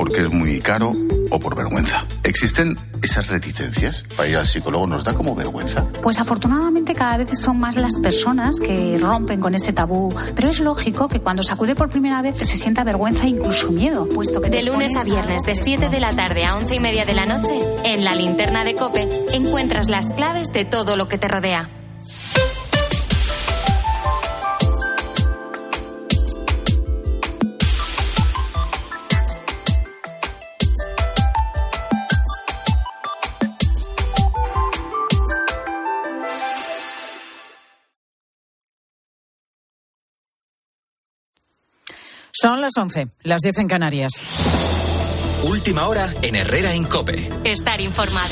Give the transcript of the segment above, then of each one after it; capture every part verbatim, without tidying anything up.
porque es muy caro o por vergüenza. ¿Existen esas reticencias? Para ir al psicólogo nos da como vergüenza. Pues afortunadamente cada vez son más las personas que rompen con ese tabú, pero es lógico que cuando se acude por primera vez se sienta vergüenza e incluso miedo, puesto que de lunes a viernes de siete de la tarde a once y media de la noche, en la linterna de COPE encuentras las claves de todo lo que te rodea. Son las once, las diez en Canarias. Última hora en Herrera en COPE. Estar informado.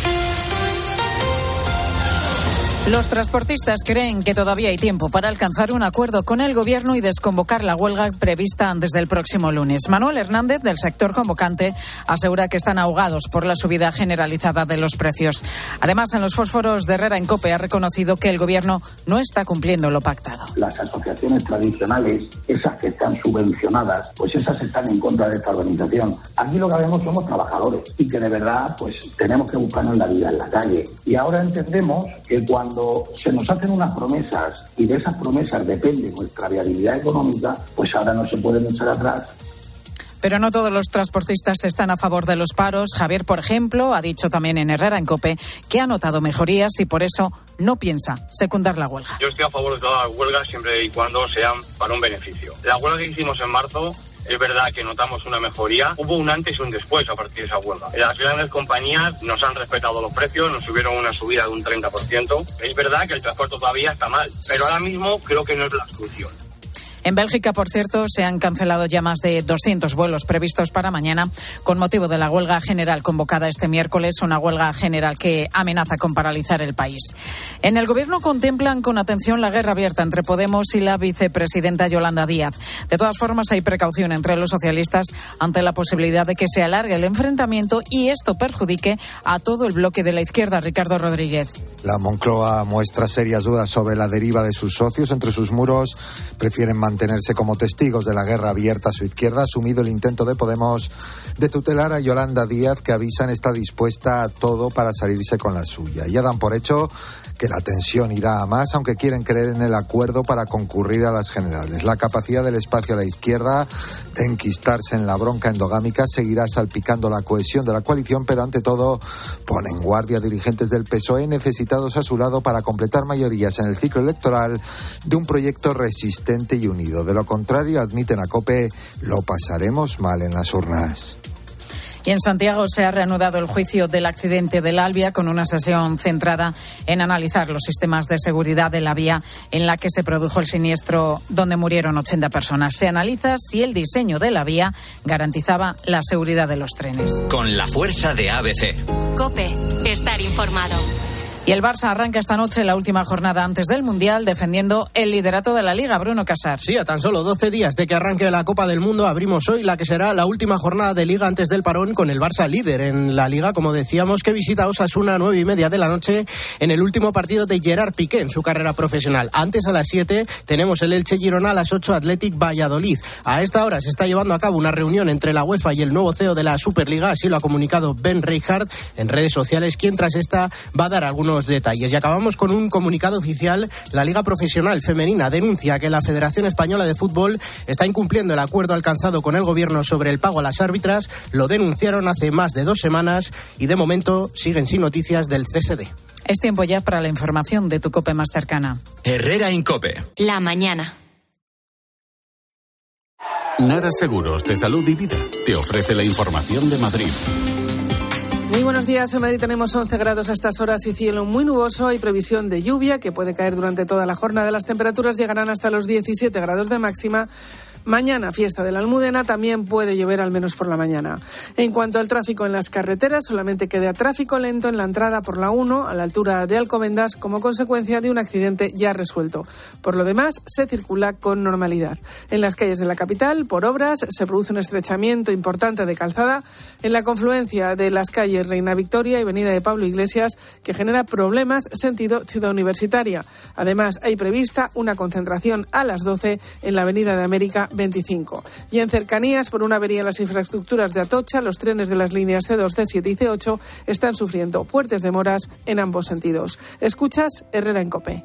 Los transportistas creen que todavía hay tiempo para alcanzar un acuerdo con el Gobierno y desconvocar la huelga prevista antes del próximo lunes. Manuel Hernández, del sector convocante, asegura que están ahogados por la subida generalizada de los precios. Además, en los fósforos de Herrera en COPE ha reconocido que el Gobierno no está cumpliendo lo pactado. Las asociaciones tradicionales, esas que están subvencionadas, pues esas están en contra de esta organización. Aquí lo que vemos somos trabajadores y que de verdad pues tenemos que buscarnos la vida en la calle. Y ahora entendemos que cuando Cuando se nos hacen unas promesas y de esas promesas depende nuestra viabilidad económica, pues ahora no se pueden echar atrás. Pero no todos los transportistas están a favor de los paros. Javier, por ejemplo, ha dicho también en Herrera en COPE que ha notado mejorías y por eso no piensa secundar la huelga. Yo estoy a favor de todas las huelgas siempre y cuando sean para un beneficio. La huelga que hicimos en marzo, es verdad que notamos una mejoría. Hubo un antes y un después a partir de esa huelga. Las grandes compañías nos han respetado los precios, nos subieron una subida de un treinta por ciento. Es verdad que el transporte todavía está mal, pero ahora mismo creo que no es la solución. En Bélgica, por cierto, se han cancelado ya más de doscientos vuelos previstos para mañana con motivo de la huelga general convocada este miércoles, una huelga general que amenaza con paralizar el país. En el Gobierno contemplan con atención la guerra abierta entre Podemos y la vicepresidenta Yolanda Díaz. De todas formas, hay precaución entre los socialistas ante la posibilidad de que se alargue el enfrentamiento y esto perjudique a todo el bloque de la izquierda. Ricardo Rodríguez. La Moncloa muestra serias dudas sobre la deriva de sus socios. Entre sus muros prefieren mantenerse como testigos de la guerra abierta a su izquierda, asumido el intento de Podemos de tutelar a Yolanda Díaz, que avisan está dispuesta a todo para salirse con la suya. Ya dan por hecho que la tensión irá a más, aunque quieren creer en el acuerdo para concurrir a las generales. La capacidad del espacio a la izquierda de enquistarse en la bronca endogámica seguirá salpicando la cohesión de la coalición, pero ante todo ponen en guardia dirigentes del P S O E necesitados a su lado para completar mayorías en el ciclo electoral de un proyecto resistente y unido. De lo contrario, admiten a COPE, lo pasaremos mal en las urnas. Y en Santiago se ha reanudado el juicio del accidente del Albia con una sesión centrada en analizar los sistemas de seguridad de la vía en la que se produjo el siniestro donde murieron ochenta personas. Se analiza si el diseño de la vía garantizaba la seguridad de los trenes. Con la fuerza de A B C. COPE, estar informado. Y el Barça arranca esta noche la última jornada antes del Mundial defendiendo el liderato de la Liga. Bruno Casar. Sí, a tan solo doce días de que arranque la Copa del Mundo abrimos hoy la que será la última jornada de Liga antes del parón con el Barça líder en la Liga, como decíamos, que visita a Osasuna a nueve y media de la noche en el último partido de Gerard Piqué en su carrera profesional. Antes, a las siete, tenemos el Elche Girona, a las ocho Athletic Valladolid. A esta hora se está llevando a cabo una reunión entre la UEFA y el nuevo C E O de la Superliga, así lo ha comunicado Ben Reichardt en redes sociales, quien tras esta va a dar algunos detalles. Y acabamos con un comunicado oficial. La Liga Profesional Femenina denuncia que la Federación Española de Fútbol está incumpliendo el acuerdo alcanzado con el Gobierno sobre el pago a las árbitras. Lo denunciaron hace más de dos semanas y de momento siguen sin noticias del C S D. Es tiempo ya para la información de tu COPE más cercana. Herrera en COPE. La mañana. Nara Seguros de Salud y Vida te ofrece la información de Madrid. Muy buenos días. En Madrid tenemos once grados a estas horas y cielo muy nuboso. Hay previsión de lluvia que puede caer durante toda la jornada. Las temperaturas llegarán hasta los diecisiete grados de máxima. Mañana, fiesta de la Almudena, también puede llover al menos por la mañana. En cuanto al tráfico en las carreteras, solamente queda tráfico lento en la entrada por la uno, a la altura de Alcobendas, como consecuencia de un accidente ya resuelto. Por lo demás, se circula con normalidad. En las calles de la capital, por obras, se produce un estrechamiento importante de calzada en la confluencia de las calles Reina Victoria y Avenida de Pablo Iglesias, que genera problemas sentido Ciudad Universitaria. Además, hay prevista una concentración a las doce en la Avenida de América veinticinco. Y en cercanías, por una avería en las infraestructuras de Atocha, los trenes de las líneas C dos, C siete y C ocho están sufriendo fuertes demoras en ambos sentidos. Escuchas Herrera en COPE.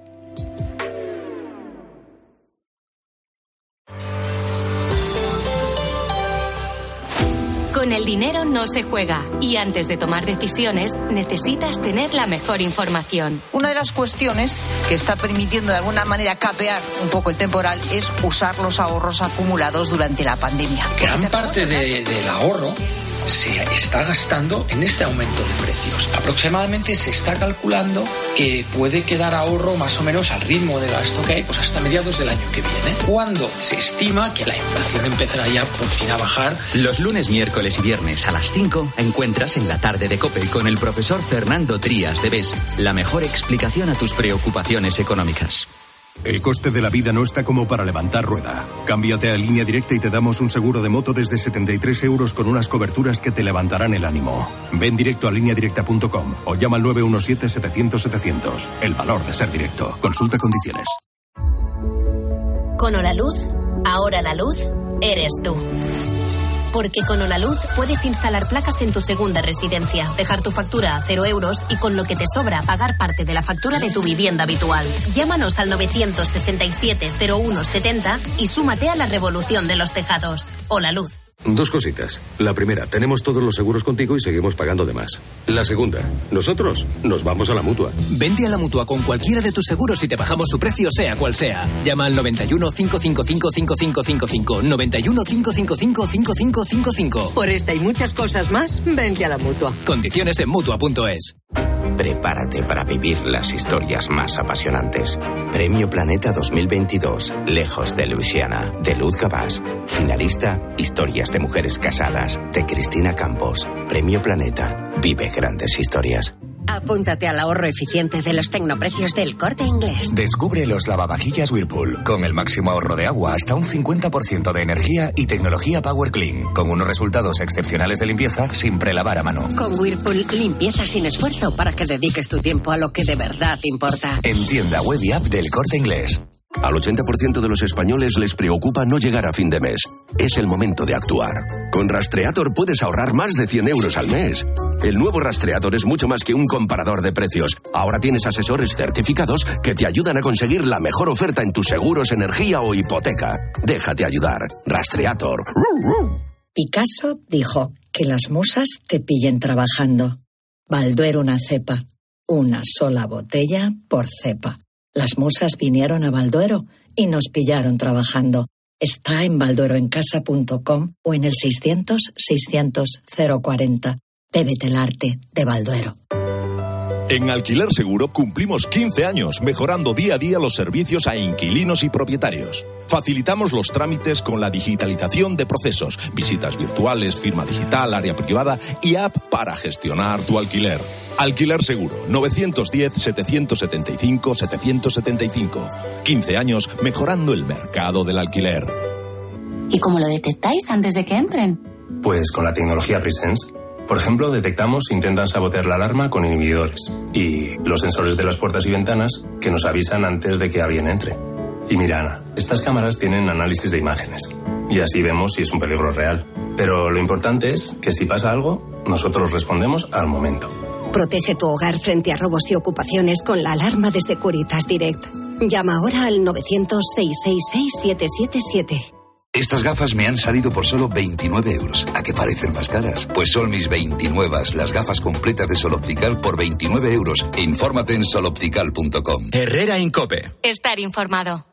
Con el dinero no se juega y antes de tomar decisiones necesitas tener la mejor información. Una de las cuestiones que está permitiendo de alguna manera capear un poco el temporal es usar los ahorros acumulados durante la pandemia. Gran parte de, del ahorro se está gastando en este aumento de precios. Aproximadamente se está calculando que puede quedar ahorro más o menos al ritmo de gasto que hay pues hasta mediados del año que viene, cuando se estima que la inflación empezará ya por fin a bajar. Los lunes, miércoles y viernes a las cinco encuentras en la tarde de COPE con el profesor Fernando Trías de B E S la mejor explicación a tus preocupaciones económicas. El coste de la vida no está como para levantar rueda. Cámbiate a Línea Directa y te damos un seguro de moto desde setenta y tres euros con unas coberturas que te levantarán el ánimo. Ven directo a línea directa punto com o llama al nueve uno siete, setecientos, setecientos. El valor de ser directo. Consulta condiciones. Con Holaluz, ahora la luz eres tú. Porque con Holaluz puedes instalar placas en tu segunda residencia, dejar tu factura a cero euros y con lo que te sobra pagar parte de la factura de tu vivienda habitual. Llámanos al novecientos sesenta y siete, cero uno setenta y súmate a la revolución de los tejados. Holaluz. Dos cositas. La primera, tenemos todos los seguros contigo y seguimos pagando de más. La segunda, nosotros nos vamos a la Mutua. Vente a la Mutua con cualquiera de tus seguros y te bajamos su precio sea cual sea. Llama al noventa y uno, cinco cinco cinco, cinco cinco cinco cinco, noventa y uno, cinco cinco cinco, cinco cinco cinco cinco. Por esta y muchas cosas más, vente a la Mutua. Condiciones en Mutua punto es. Prepárate para vivir las historias más apasionantes. Premio Planeta dos mil veintidós, Lejos de Luisiana, de Luz Gabás. Finalista, Historias de mujeres casadas, de Cristina Campos. Premio Planeta, vive grandes historias. Apúntate al ahorro eficiente de los tecnoprecios del Corte Inglés. Descubre los lavavajillas Whirlpool, con el máximo ahorro de agua hasta un cincuenta por ciento de energía y tecnología Power Clean, con unos resultados excepcionales de limpieza sin prelavar a mano. Con Whirlpool, limpieza sin esfuerzo para que dediques tu tiempo a lo que de verdad importa. En tienda web y app del Corte Inglés. Al ochenta por ciento de los españoles les preocupa no llegar a fin de mes. Es el momento de actuar. Con Rastreator puedes ahorrar más de cien euros al mes. El nuevo Rastreator es mucho más que un comparador de precios. Ahora tienes asesores certificados que te ayudan a conseguir la mejor oferta en tus seguros, energía o hipoteca. Déjate ayudar. Rastreator. Picasso dijo que las musas te pillen trabajando. Balduero una cepa. Una sola botella por cepa. Las musas vinieron a Balduero y nos pillaron trabajando. Está en baldueroencasa punto com o en el seiscientos, seiscientos, cero cuarenta. Bébete el arte de Balduero. En Alquiler Seguro cumplimos quince años mejorando día a día los servicios a inquilinos y propietarios. Facilitamos los trámites con la digitalización de procesos, visitas virtuales, firma digital, área privada y app para gestionar tu alquiler. Alquiler Seguro, novecientos diez, setecientos setenta y cinco, setecientos setenta y cinco. quince años mejorando el mercado del alquiler. ¿Y cómo lo detectáis antes de que entren? Pues con la tecnología Presence. Por ejemplo, detectamos si intentan sabotear la alarma con inhibidores y los sensores de las puertas y ventanas que nos avisan antes de que alguien entre. Y mira, Ana, estas cámaras tienen análisis de imágenes y así vemos si es un peligro real. Pero lo importante es que si pasa algo, nosotros respondemos al momento. Protege tu hogar frente a robos y ocupaciones con la alarma de Securitas Direct. Llama ahora al novecientos, seiscientos sesenta y seis, siete siete siete. Estas gafas me han salido por solo veintinueve euros. ¿A qué parecen más caras? Pues son mis veintinueve, las gafas completas de Sol Optical por veintinueve euros. Infórmate en sol optical punto com. Herrera en COPE. Estar informado.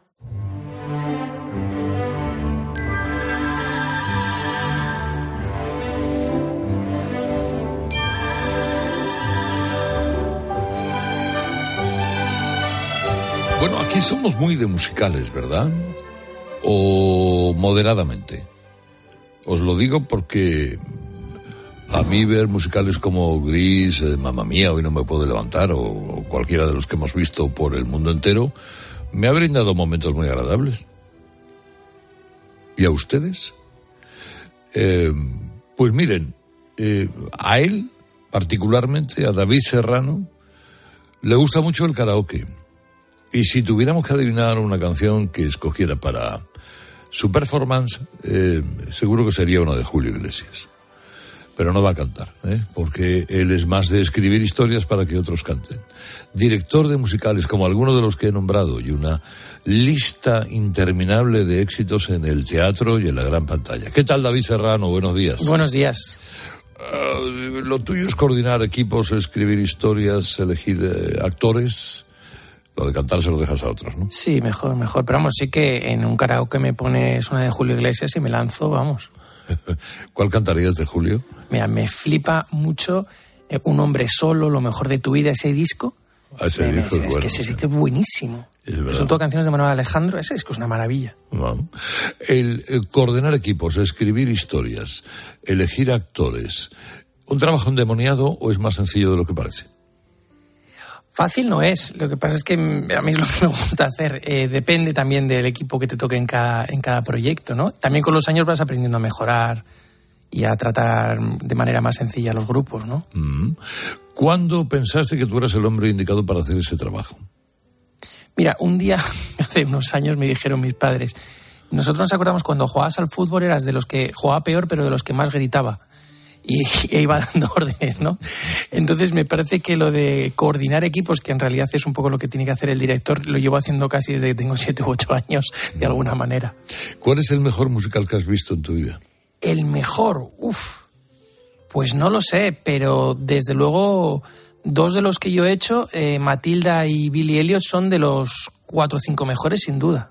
Bueno, aquí somos muy de musicales, ¿verdad? O moderadamente. Os lo digo porque a mí ver musicales como Gris, eh, Mamma Mía, Hoy no me puedo levantar, o, o cualquiera de los que hemos visto por el mundo entero, me ha brindado momentos muy agradables. ¿Y a ustedes? Eh, pues miren, eh, a él, particularmente, a David Serrano, le gusta mucho el karaoke. Y si tuviéramos que adivinar una canción que escogiera para Su performance eh, seguro que sería una de Julio Iglesias. Pero no va a cantar, ¿eh? Porque él es más de escribir historias para que otros canten. Director de musicales, como algunos de los que he nombrado, y una lista interminable de éxitos en el teatro y en la gran pantalla. ¿Qué tal, David Serrano? Buenos días. Buenos días. Uh, lo tuyo es coordinar equipos, escribir historias, elegir eh, actores. Lo de cantar se lo dejas a otros, ¿no? Sí, mejor, mejor. Pero vamos, sí que en un karaoke me pones una de Julio Iglesias y me lanzo, vamos. ¿Cuál cantarías de Julio? Mira, me flipa mucho eh, Un hombre solo, Lo mejor de tu vida, ese disco. Ah, ese me, disco me, es, es bueno. que ese disco es buenísimo. Es Son todas canciones de Manuel Alejandro, ese disco es una maravilla. Bueno, el, el coordinar equipos, escribir historias, elegir actores, ¿un trabajo endemoniado o es más sencillo de lo que parece? Fácil no es, lo que pasa es que a mí es lo que me gusta hacer. Eh, depende también del equipo que te toque en cada, en cada proyecto, ¿no? También con los años vas aprendiendo a mejorar y a tratar de manera más sencilla a los grupos, ¿no? Mm. ¿Cuándo pensaste que tú eras el hombre indicado para hacer ese trabajo? Mira, un día, hace unos años, me dijeron mis padres, nosotros nos acordamos cuando jugabas al fútbol eras de los que jugaba peor, pero de los que más gritaba. Y, y iba dando órdenes, ¿no? Entonces me parece que lo de coordinar equipos, que en realidad es un poco lo que tiene que hacer el director, lo llevo haciendo casi desde que tengo siete u ocho años, de alguna manera. ¿Cuál es el mejor musical que has visto en tu vida? El mejor, uff, pues no lo sé, pero desde luego dos de los que yo he hecho, eh, Matilda y Billy Elliot, son de los cuatro o cinco mejores sin duda.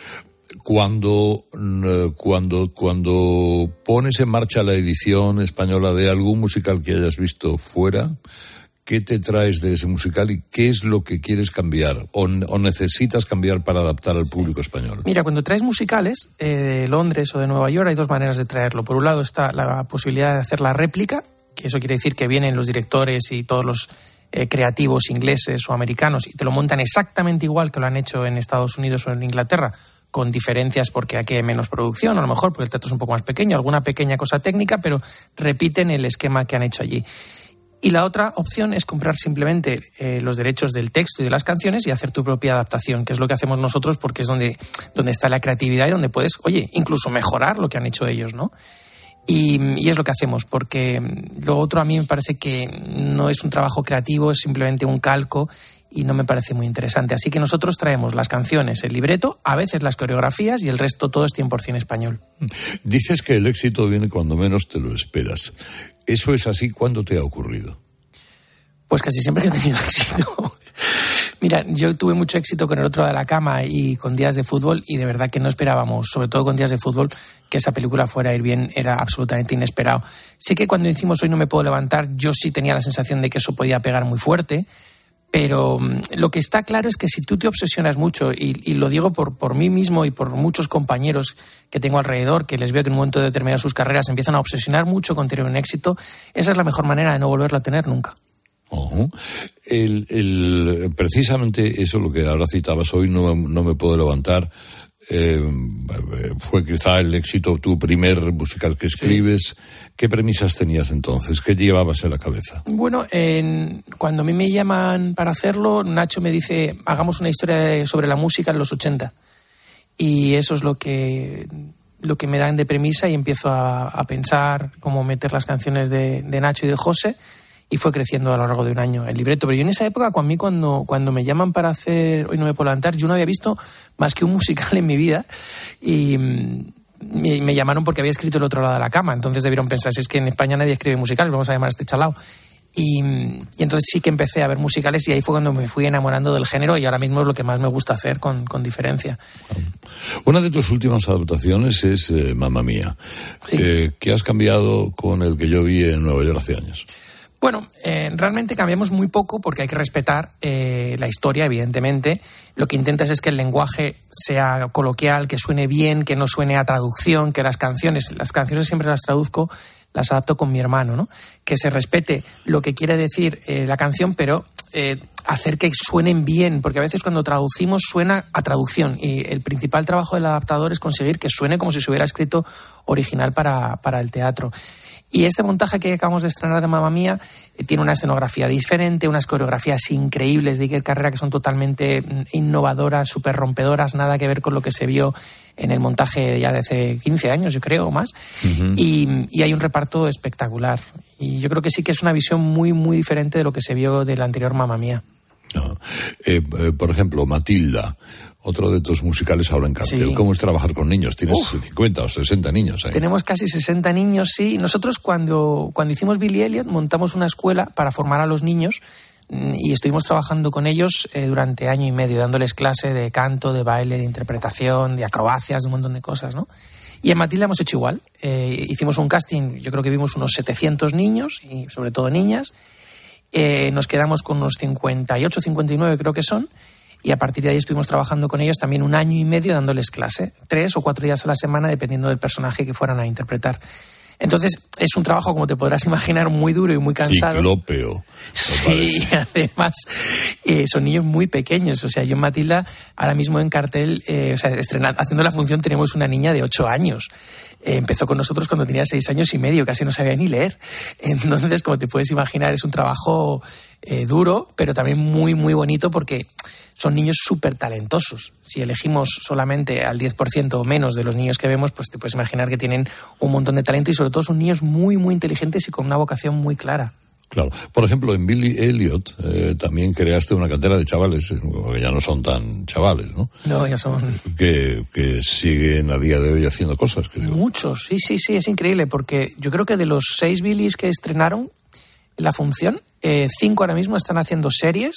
Cuando, cuando, cuando pones en marcha la edición española de algún musical que hayas visto fuera, ¿qué te traes de ese musical y qué es lo que quieres cambiar o, o necesitas cambiar para adaptar al público español? Mira, cuando traes musicales eh, de Londres o de Nueva York hay dos maneras de traerlo. Por un lado está la posibilidad de hacer la réplica, que eso quiere decir que vienen los directores y todos los eh, creativos ingleses o americanos y te lo montan exactamente igual que lo han hecho en Estados Unidos o en Inglaterra, con diferencias porque aquí hay menos producción, a lo mejor porque el teatro es un poco más pequeño, alguna pequeña cosa técnica, pero repiten el esquema que han hecho allí. Y la otra opción es comprar simplemente eh, los derechos del texto y de las canciones y hacer tu propia adaptación, que es lo que hacemos nosotros porque es donde, donde está la creatividad y donde puedes, oye, incluso mejorar lo que han hecho ellos, ¿no? Y, y es lo que hacemos, porque lo otro a mí me parece que no es un trabajo creativo, es simplemente un calco y no me parece muy interesante. Así que nosotros traemos las canciones, el libreto, a veces las coreografías y el resto todo es cien por ciento español. Dices que el éxito viene cuando menos te lo esperas. ¿Eso es así? ¿Cuándo te ha ocurrido? Pues casi siempre he tenido éxito. Mira, yo tuve mucho éxito con El otro de la cama y con Días de fútbol y de verdad que no esperábamos, sobre todo con Días de fútbol, que esa película fuera a ir bien, era absolutamente inesperado. Sé que cuando hicimos Hoy no me puedo levantar, yo sí tenía la sensación de que eso podía pegar muy fuerte, pero lo que está claro es que si tú te obsesionas mucho, y, y lo digo por, por mí mismo y por muchos compañeros que tengo alrededor, que les veo que en un momento determinado de sus carreras empiezan a obsesionar mucho con tener un éxito, esa es la mejor manera de no volverlo a tener nunca. Uh-huh. El, el, precisamente eso lo que ahora citabas, Hoy no, no me puedo levantar, eh, fue quizá el éxito, tu primer musical que escribes. Sí. ¿Qué premisas tenías entonces? ¿Qué llevabas en la cabeza? Bueno, en, cuando a mí me llaman para hacerlo, Nacho me dice, hagamos una historia de, sobre la música en los ochenta. Y eso es lo que, lo que me dan de premisa y empiezo a, a pensar cómo meter las canciones de, de Nacho y de José. Y fue creciendo a lo largo de un año el libreto. Pero yo en esa época, a mí cuando, cuando me llaman para hacer Hoy no me puedo levantar, yo no había visto más que un musical en mi vida. Y me, me llamaron porque había escrito El otro lado de la cama. Entonces debieron pensar, si es que en España nadie escribe musicales, vamos a llamar a este chalao. Y, y entonces sí que empecé a ver musicales y ahí fue cuando me fui enamorando del género y ahora mismo es lo que más me gusta hacer con, con diferencia. Una de tus últimas adaptaciones es eh, Mamma Mía, sí. eh, que has cambiado con el que yo vi en Nueva York hace años. Bueno, eh, realmente cambiamos muy poco porque hay que respetar eh, la historia, evidentemente. Lo que intentas es que el lenguaje sea coloquial, que suene bien, que no suene a traducción, que las canciones, las canciones siempre las traduzco, las adapto con mi hermano, ¿no? Que se respete lo que quiere decir eh, la canción, pero eh, hacer que suenen bien, porque a veces cuando traducimos suena a traducción y el principal trabajo del adaptador es conseguir que suene como si se hubiera escrito original para, para el teatro. Y este montaje que acabamos de estrenar de Mamma Mía eh, tiene una escenografía diferente, unas coreografías increíbles de Iker Carrera que son totalmente innovadoras, súper rompedoras, nada que ver con lo que se vio en el montaje ya de hace quince años, yo creo, o más. Uh-huh. Y, y hay un reparto espectacular. Y yo creo que sí que es una visión muy, muy diferente de lo que se vio de la anterior Mamma Mía. No. Eh, eh, por ejemplo, Matilda, otro de tus musicales ahora en cartel. Sí. ¿Cómo es trabajar con niños? Tienes Uf. cincuenta o sesenta niños. ¿eh? Tenemos casi sesenta niños, sí. Nosotros cuando, cuando hicimos Billy Elliot montamos una escuela para formar a los niños y estuvimos trabajando con ellos eh, durante año y medio, dándoles clase de canto, de baile, de interpretación, de acrobacias, de un montón de cosas, ¿no? Y en Matilda hemos hecho igual. Eh, hicimos un casting, yo creo que vimos unos setecientos niños y sobre todo niñas. Eh, nos quedamos con unos cincuenta y ocho, cincuenta y nueve creo que son, y a partir de ahí estuvimos trabajando con ellos también un año y medio dándoles clase, tres o cuatro días a la semana dependiendo del personaje que fueran a interpretar. Entonces es un trabajo, como te podrás imaginar, muy duro y muy cansado. Ciclópeo. Sí, además eh, son niños muy pequeños. O sea, yo en Matilda, ahora mismo en cartel, eh, o sea, estrenando, haciendo la función tenemos una niña de ocho años. Eh, empezó con nosotros cuando tenía seis años y medio, casi no sabía ni leer. Entonces, como te puedes imaginar, es un trabajo eh, duro, pero también muy, muy bonito porque son niños súper talentosos. Si elegimos solamente al diez por ciento o menos de los niños que vemos, pues te puedes imaginar que tienen un montón de talento y sobre todo son niños muy, muy inteligentes y con una vocación muy clara. Claro. Por ejemplo, en Billy Elliot eh, también creaste una cantera de chavales, que ya no son tan chavales, ¿no? No, ya son... Que, que siguen a día de hoy haciendo cosas. Creo. Muchos, sí, sí, sí, es increíble, porque yo creo que de los seis Billys que estrenaron la función, eh, cinco ahora mismo están haciendo series,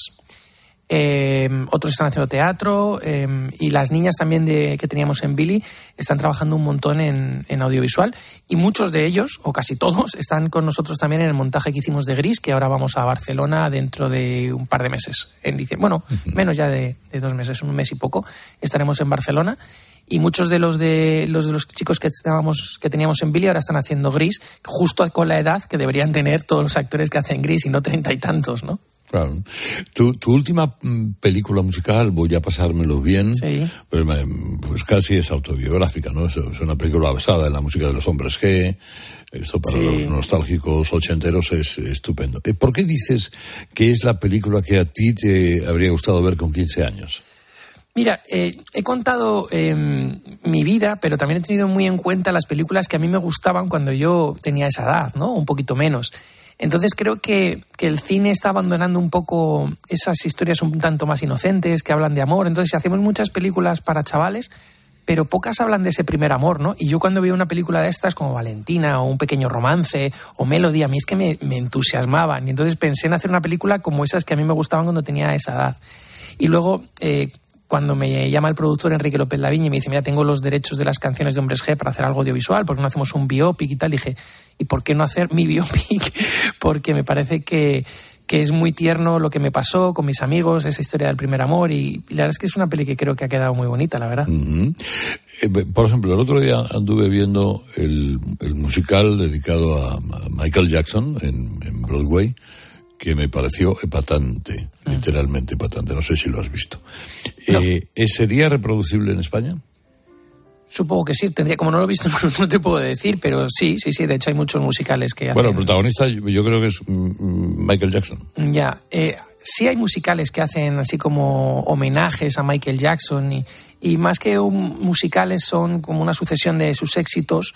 eh, otros están haciendo teatro, eh, y las niñas también de, que teníamos en Billy están trabajando un montón en, en audiovisual, y muchos de ellos, o casi todos, están con nosotros también en el montaje que hicimos de Gris, que ahora vamos a Barcelona dentro de un par de meses. En diciembre, bueno, uh-huh. menos ya de, de dos meses, un mes y poco, estaremos en Barcelona. Y muchos de los de los de los chicos que estábamos que teníamos en Billy ahora están haciendo Gris, justo con la edad que deberían tener todos los actores que hacen Gris y no treinta y tantos, ¿no? Claro. Tu, tu última película musical, Voy a pasármelo bien, sí. pues, pues casi es autobiográfica, ¿no? Es, es una película basada en la música de los Hombres G. Esto para sí. los nostálgicos ochenteros es estupendo. ¿Por qué dices que es la película que a ti te habría gustado ver con quince años? Mira, eh, he contado eh, mi vida, pero también he tenido muy en cuenta las películas que a mí me gustaban cuando yo tenía esa edad, ¿no? Un poquito menos. Entonces creo que, que el cine está abandonando un poco esas historias un tanto más inocentes, que hablan de amor. Entonces hacemos muchas películas para chavales, pero pocas hablan de ese primer amor, ¿no? Y yo cuando veo una película de estas como Valentina o Un pequeño romance o Melody, a mí es que me, me entusiasmaban. Y entonces pensé en hacer una película como esas que a mí me gustaban cuando tenía esa edad. Y luego... Eh, cuando me llama el productor Enrique López Lavigne y me dice, mira, tengo los derechos de las canciones de Hombres G para hacer algo audiovisual, ¿por qué no hacemos un biopic y tal? Dije, ¿y por qué no hacer mi biopic? Porque me parece que, que es muy tierno lo que me pasó con mis amigos, esa historia del primer amor, y, y la verdad es que es una peli que creo que ha quedado muy bonita, la verdad. Uh-huh. Eh, por ejemplo, el otro día anduve viendo el, el musical dedicado a, a Michael Jackson en, en Broadway, que me pareció epatante, mm. literalmente epatante, no sé si lo has visto. No. Eh, ¿Sería reproducible en España? Supongo que sí, tendría, como no lo he visto, no, no te puedo decir, pero sí, sí, sí, de hecho hay muchos musicales que hacen... Bueno, el protagonista yo creo que es Michael Jackson. Ya, eh, sí hay musicales que hacen así como homenajes a Michael Jackson, y, y más que un, musicales son como una sucesión de sus éxitos,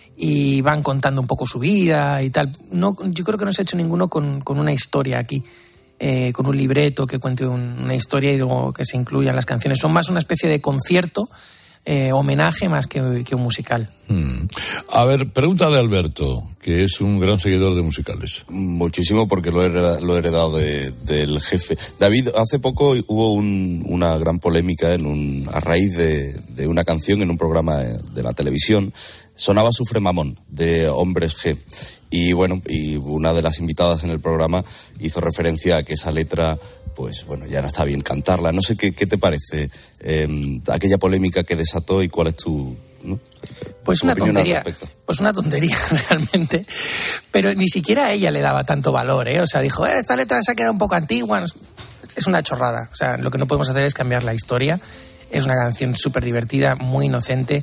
y van contando un poco su vida y tal. No, yo creo que no se ha hecho ninguno con, con una historia aquí, eh, con un libreto que cuente un, una historia y luego que se incluyan las canciones. Son más una especie de concierto, eh, homenaje más que, que un musical. Hmm. A ver, pregunta de Alberto, que es un gran seguidor de musicales. Muchísimo, porque lo he, lo he heredado de, del jefe. David, hace poco hubo un, una gran polémica en un, a raíz de, de una canción en un programa de, de la televisión. Sonaba Sufre Mamón, de Hombres G. Y bueno, y una de las invitadas en el programa hizo referencia a que esa letra, pues bueno, ya no está bien cantarla. No sé qué, qué te parece eh, aquella polémica que desató y cuál es tu... ¿no? Pues tu una tontería, pues una tontería realmente, pero ni siquiera a ella le daba tanto valor, ¿eh? O sea, dijo, eh, esta letra se ha quedado un poco antigua. Es una chorrada, o sea, lo que no podemos hacer es cambiar la historia. Es una canción súper divertida, muy inocente.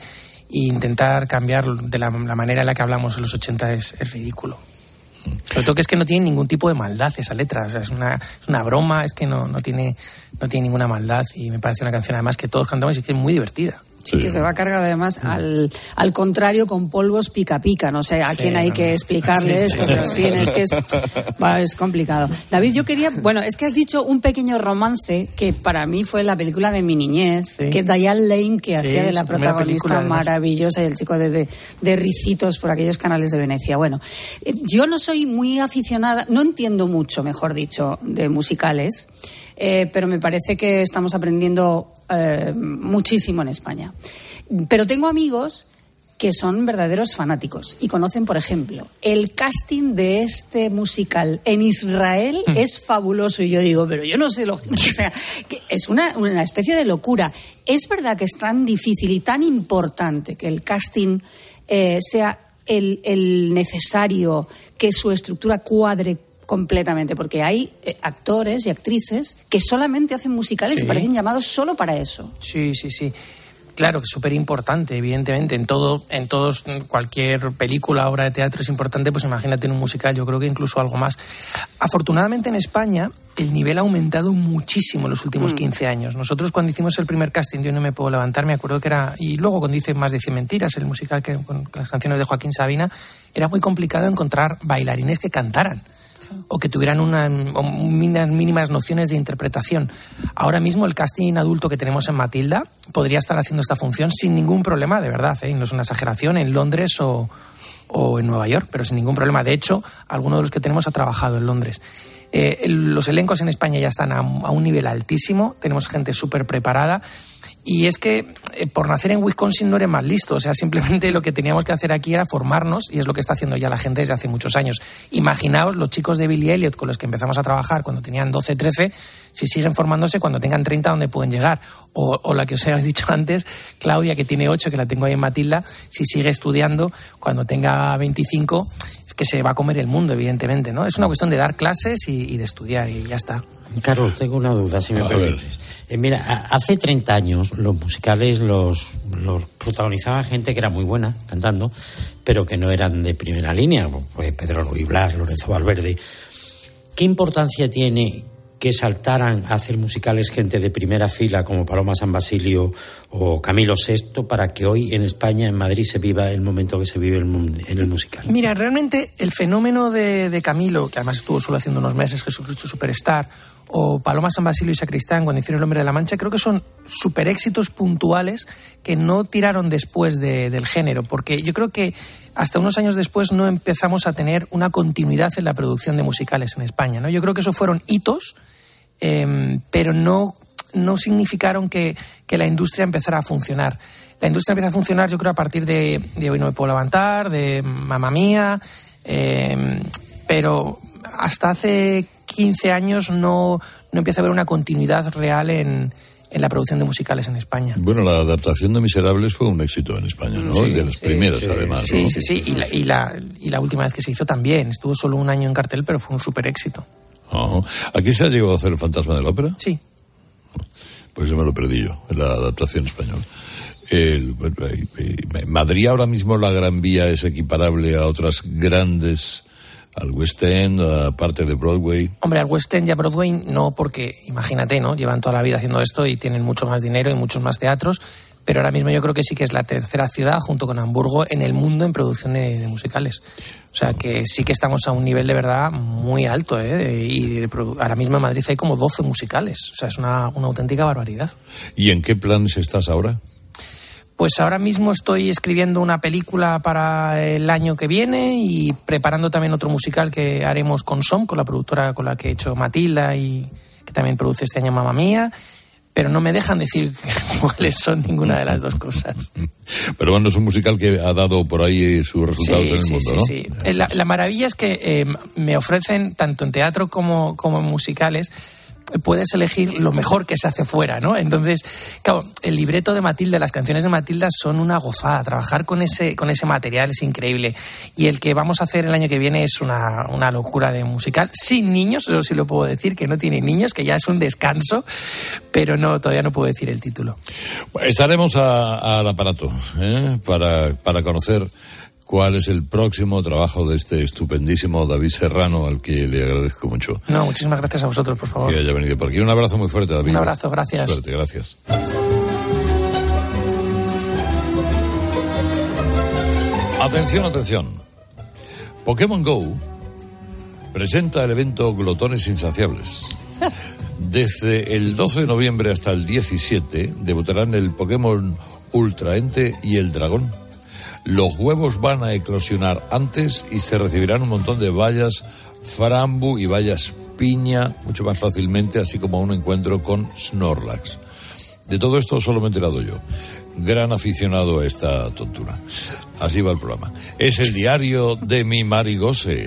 e intentar cambiar de la, la manera en la que hablamos en los ochenta es, es ridículo. Sobre todo que es que no tiene ningún tipo de maldad esa letra, o sea, es una, es una broma, es que no, no, tiene, no tiene ninguna maldad, y me parece una canción además que todos cantamos y que es muy divertida. Sí, que se va a cargar además al, al contrario con polvos pica pica, no sé a sí, quién hay no, que explicarle sí, esto, sí, pero en fin, es que es, va, es complicado. David, yo quería, bueno, es que has dicho un pequeño romance que para mí fue la película de mi niñez, sí. que Diane Lane, que sí, hacía de la protagonista película, maravillosa, y el chico de, de, de ricitos por aquellos canales de Venecia. Bueno, yo no soy muy aficionada, no entiendo mucho, mejor dicho, de musicales, eh, pero me parece que estamos aprendiendo Eh, muchísimo en España. Pero tengo amigos que son verdaderos fanáticos y conocen, por ejemplo, el casting de este musical en Israel mm. es fabuloso, y yo digo, pero yo no sé lo o sea, que es una, una especie de locura. Es verdad que es tan difícil y tan importante que el casting eh, sea el, el necesario, que su estructura cuadre completamente, porque hay eh, actores y actrices que solamente hacen musicales sí. y parecen llamados solo para eso. Sí, sí, sí. Claro que es súper importante, evidentemente. En todo, en todos, cualquier película, obra de teatro es importante, pues imagínate en un musical, yo creo que incluso algo más. Afortunadamente en España el nivel ha aumentado muchísimo en los últimos mm. quince años. Nosotros cuando hicimos el primer casting, Yo no me puedo levantar, me acuerdo que era, y luego cuando hice Más de cien mentiras, el musical que, con, con las canciones de Joaquín Sabina, era muy complicado encontrar bailarines que cantaran o que tuvieran una, unas mínimas nociones de interpretación. Ahora mismo el casting adulto que tenemos en Matilda podría estar haciendo esta función sin ningún problema, de verdad, ¿eh? No es una exageración, en Londres o, o en Nueva York, pero sin ningún problema. De hecho, alguno de los que tenemos ha trabajado en Londres. Eh, el, los elencos en España ya están a, a un nivel altísimo, tenemos gente súper preparada. Y es que eh, por nacer en Wisconsin no eres más listo, o sea, simplemente lo que teníamos que hacer aquí era formarnos, y es lo que está haciendo ya la gente desde hace muchos años. Imaginaos los chicos de Billy Elliot con los que empezamos a trabajar cuando tenían doce, trece, si siguen formándose cuando tengan treinta, ¿dónde pueden llegar? O, o la que os he dicho antes, Claudia, que tiene ocho, que la tengo ahí en Matilda, si sigue estudiando, cuando tenga veinticinco, es que se va a comer el mundo, evidentemente, ¿no? Es una cuestión de dar clases y, y de estudiar, y ya está. Carlos, tengo una duda, si me permites. Eh, mira, hace treinta años los musicales los, los protagonizaban gente que era muy buena cantando, pero que no eran de primera línea, pues Pedro Luis Blas, Lorenzo Valverde. ¿Qué importancia tiene que saltaran a hacer musicales gente de primera fila como Paloma San Basilio o Camilo Sesto para que hoy en España, en Madrid, se viva el momento que se vive en el musical? Mira, realmente el fenómeno de, de Camilo, que además estuvo solo haciendo unos meses, Jesucristo Superstar, o Paloma San Basilio y Sacristán cuando hicieron El Hombre de la Mancha, creo que son super éxitos puntuales que no tiraron después de, del género, porque yo creo que hasta unos años después no empezamos a tener una continuidad en la producción de musicales en España, ¿no? Yo creo que esos fueron hitos, eh, pero no, no significaron que, que la industria empezara a funcionar. La industria empieza a funcionar, yo creo, a partir de, de Hoy no me puedo levantar, de Mamma Mía, eh, pero hasta hace quince años no, no empieza a haber una continuidad real en, en la producción de musicales en España. Bueno, la adaptación de Miserables fue un éxito en España, ¿no? Sí, de las sí, primeras, sí, además. Sí, ¿no? sí, sí. Y la, y, la, y la última vez que se hizo también. Estuvo solo un año en cartel, pero fue un súper éxito. Uh-huh. ¿Aquí se ha llegado a hacer El Fantasma de la Ópera? Sí. Pues yo me lo perdí yo, en la adaptación española. El, Madrid ahora mismo, la Gran Vía es equiparable a otras grandes, al West End, a parte de Broadway. Hombre, al West End y a Broadway no, porque imagínate, ¿no? Llevan toda la vida haciendo esto y tienen mucho más dinero y muchos más teatros, pero ahora mismo yo creo que sí que es la tercera ciudad, junto con Hamburgo, en el mundo en producción de, de musicales. O sea que sí que estamos a un nivel de verdad muy alto, ¿eh? De, y de, de, ahora mismo en Madrid hay como doce musicales, o sea, es una, una auténtica barbaridad. ¿Y en qué planes estás ahora? Pues ahora mismo estoy escribiendo una película para el año que viene y preparando también otro musical que haremos con Som, con la productora con la que he hecho Matilda y que también produce este año Mamma Mía, pero no me dejan decir cuáles son ninguna de las dos cosas. Pero bueno, es un musical que ha dado por ahí sus resultados sí, en el sí, mundo, sí, ¿no? Sí, sí. La, la maravilla es que eh, me ofrecen, tanto en teatro como, como en musicales, puedes elegir lo mejor que se hace fuera, ¿no? Entonces, claro, el libreto de Matilda, las canciones de Matilda son una gozada. Trabajar con ese, con ese material es increíble. Y el que vamos a hacer el año que viene es una, una locura de musical. Sin niños, eso sí lo puedo decir, que no tiene niños, que ya es un descanso, pero no, todavía no puedo decir el título. Estaremos a, al aparato, ¿eh? para, para conocer cuál es el próximo trabajo de este estupendísimo David Serrano, al que le agradezco mucho. No, muchísimas gracias a vosotros, por favor. Que haya venido por aquí. Un abrazo muy fuerte, David. Un abrazo, gracias. Suerte, gracias. Atención, atención. Pokémon Go presenta el evento Glotones Insaciables. Desde el doce de noviembre hasta el diecisiete debutarán el Pokémon Ultra Entei y el Dragón. Los huevos van a eclosionar antes y se recibirán un montón de bayas Frambu y bayas piña mucho más fácilmente, así como un encuentro con Snorlax. De todo esto solo me he enterado yo. Gran aficionado a esta tontura. Así va el programa. Es el diario de mi Marigose.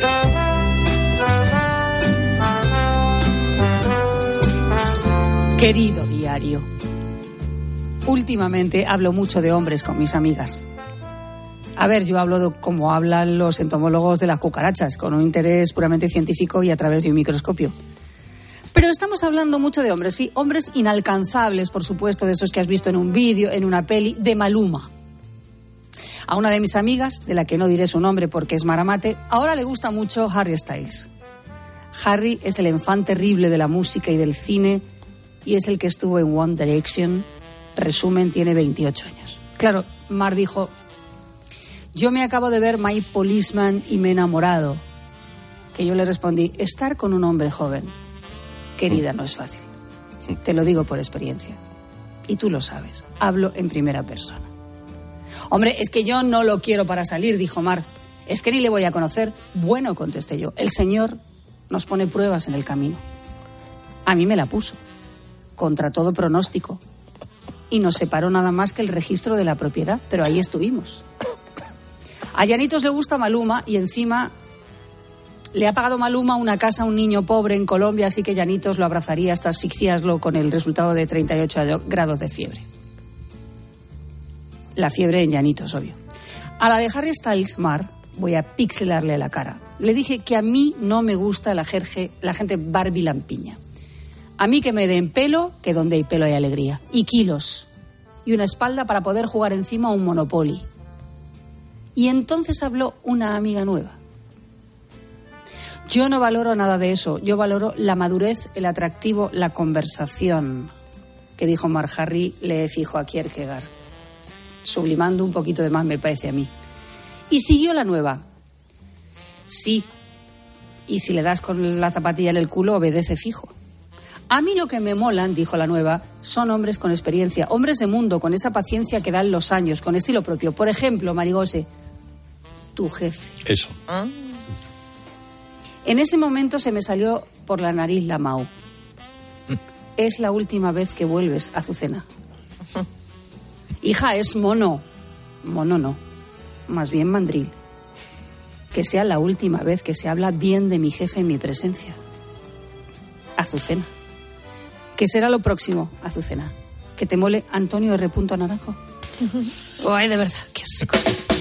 Querido diario, últimamente hablo mucho de hombres con mis amigas. A ver, yo hablo de como hablan los entomólogos de las cucarachas, con un interés puramente científico y a través de un microscopio. Pero estamos hablando mucho de hombres, sí, hombres inalcanzables, por supuesto, de esos que has visto en un vídeo, en una peli, de Maluma. A una de mis amigas, de la que no diré su nombre porque es maramate, ahora le gusta mucho Harry Styles. Harry es el enfant terrible de la música y del cine y es el que estuvo en One Direction. Resumen, tiene veintiocho años. Claro, Mar dijo: yo me acabo de ver My Policeman y me he enamorado. Que yo le respondí: estar con un hombre joven, querida, no es fácil. Te lo digo por experiencia. Y tú lo sabes. Hablo en primera persona. Hombre, es que yo no lo quiero para salir, dijo Mar. Es que ni le voy a conocer. Bueno, contesté yo. El Señor nos pone pruebas en el camino. A mí me la puso, contra todo pronóstico. Y nos separó nada más que el registro de la propiedad, pero ahí estuvimos. A Llanitos le gusta Maluma y encima le ha pagado Maluma una casa a un niño pobre en Colombia, así que Llanitos lo abrazaría hasta asfixiarlo con el resultado de treinta y ocho grados de fiebre. La fiebre en Llanitos, obvio. A la de Harry Styles, Mar, voy a pixelarle la cara. Le dije que a mí no me gusta la, jerge, la gente Barbie lampiña. A mí que me den pelo, que donde hay pelo hay alegría. Y kilos. Y una espalda para poder jugar encima un Monopoly. Y entonces habló una amiga nueva. Yo no valoro nada de eso. Yo valoro la madurez, el atractivo, la conversación. Que dijo Mar Harry, le fijo a Kierkegaard. Sublimando un poquito de más, me parece a mí. Y siguió la nueva. Sí. Y si le das con la zapatilla en el culo, obedece fijo. A mí lo que me molan, dijo la nueva, son hombres con experiencia, hombres de mundo, con esa paciencia que dan los años, con estilo propio. Por ejemplo, Marigose, tu jefe. Eso. ¿Ah? En ese momento se me salió por la nariz la Mau. Es la última vez que vuelves, Azucena. Hija, es mono. Mono no, más bien mandril. Que sea la última vez que se habla bien de mi jefe en mi presencia. Azucena. ¿Qué será lo próximo, Azucena? ¿Que te mole Antonio R. Naranjo? Ay, de verdad, qué asco.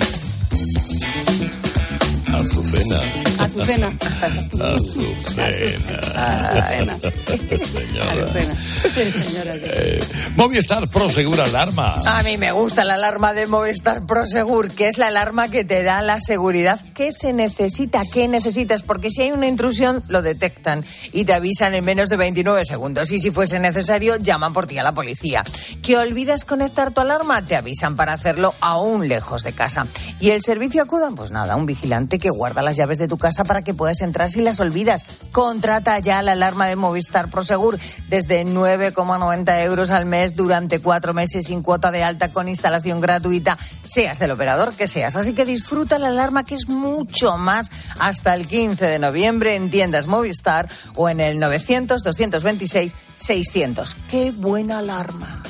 Azucena. Azucena. Azucena. Azucena. Señora. Azucena. Señora. Eh, Movistar Prosegur Alarma. A mí me gusta la alarma de Movistar Prosegur, que es la alarma que te da la seguridad que se necesita, que necesitas, porque si hay una intrusión lo detectan y te avisan en menos de veintinueve segundos y si fuese necesario llaman por ti a la policía. ¿Que olvidas conectar tu alarma? Te avisan para hacerlo aún lejos de casa. ¿Y el servicio acudan? Pues nada, un vigilante que guarda las llaves de tu casa para que puedas entrar si las olvidas. Contrata ya la alarma de Movistar Prosegur desde nueve coma noventa euros al mes durante cuatro meses sin cuota de alta con instalación gratuita, seas del operador que seas. Así que disfruta la alarma, que es mucho más, hasta el quince de noviembre en tiendas Movistar o en el novecientos, doscientos veintiséis, seiscientos. ¡Qué buena alarma!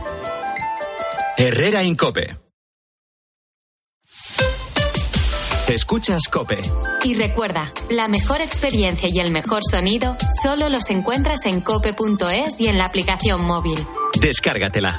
Herrera Incope. Escuchas COPE. Y recuerda, la mejor experiencia y el mejor sonido solo los encuentras en cope punto es y en la aplicación móvil. Descárgatela.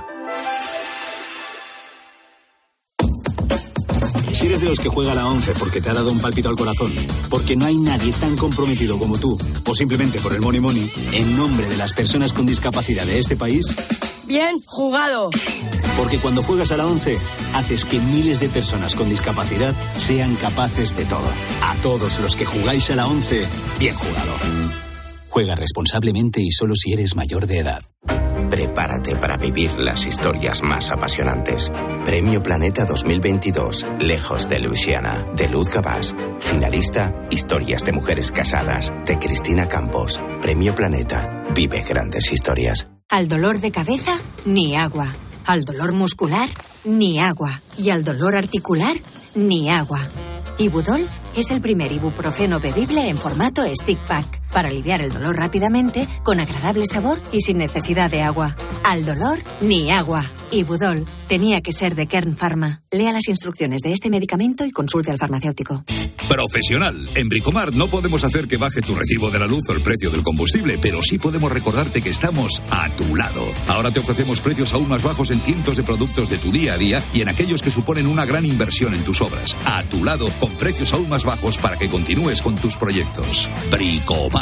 Si eres de los que juega a la once porque te ha dado un pálpito al corazón, porque no hay nadie tan comprometido como tú, o simplemente por el money money, en nombre de las personas con discapacidad de este país... Bien jugado. Porque cuando juegas a la once, haces que miles de personas con discapacidad sean capaces de todo. A todos los que jugáis a la once, bien jugado. Juega responsablemente y solo si eres mayor de edad. Prepárate para vivir las historias más apasionantes. Premio Planeta dos mil veintidós, Lejos de Luisiana, de Luz Gabás. Finalista, Historias de mujeres casadas, de Cristina Campos. Premio Planeta, vive grandes historias. Al dolor de cabeza, ni agua. Al dolor muscular, ni agua. Y al dolor articular, ni agua. Ibudol es el primer ibuprofeno bebible en formato stick pack para aliviar el dolor rápidamente, con agradable sabor y sin necesidad de agua. Al dolor, ni agua. Ibudol tenía que ser de Kern Pharma. Lea las instrucciones de este medicamento y consulte al farmacéutico. Profesional. En Bricomart no podemos hacer que baje tu recibo de la luz o el precio del combustible, pero sí podemos recordarte que estamos a tu lado. Ahora te ofrecemos precios aún más bajos en cientos de productos de tu día a día y en aquellos que suponen una gran inversión en tus obras. A tu lado, con precios aún más bajos para que continúes con tus proyectos. Bricomart.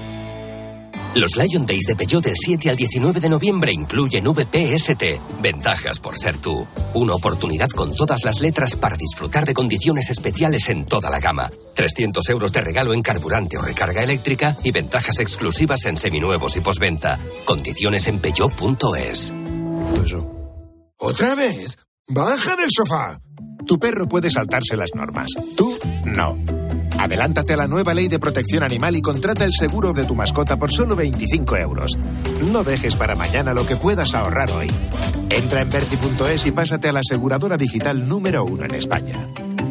Los Lion Days de Peugeot del siete al diecinueve de noviembre incluyen V P S T. Ventajas por ser tú. Una oportunidad con todas las letras para disfrutar de condiciones especiales en toda la gama. trescientos euros de regalo en carburante o recarga eléctrica y ventajas exclusivas en seminuevos y postventa. Condiciones en peugeot punto es. ¿Otra vez? ¡Baja del sofá! Tu perro puede saltarse las normas. Tú, no. Adelántate a la nueva ley de protección animal y contrata el seguro de tu mascota por solo veinticinco euros. No dejes para mañana lo que puedas ahorrar hoy. Entra en Berti punto es y pásate a la aseguradora digital número uno en España.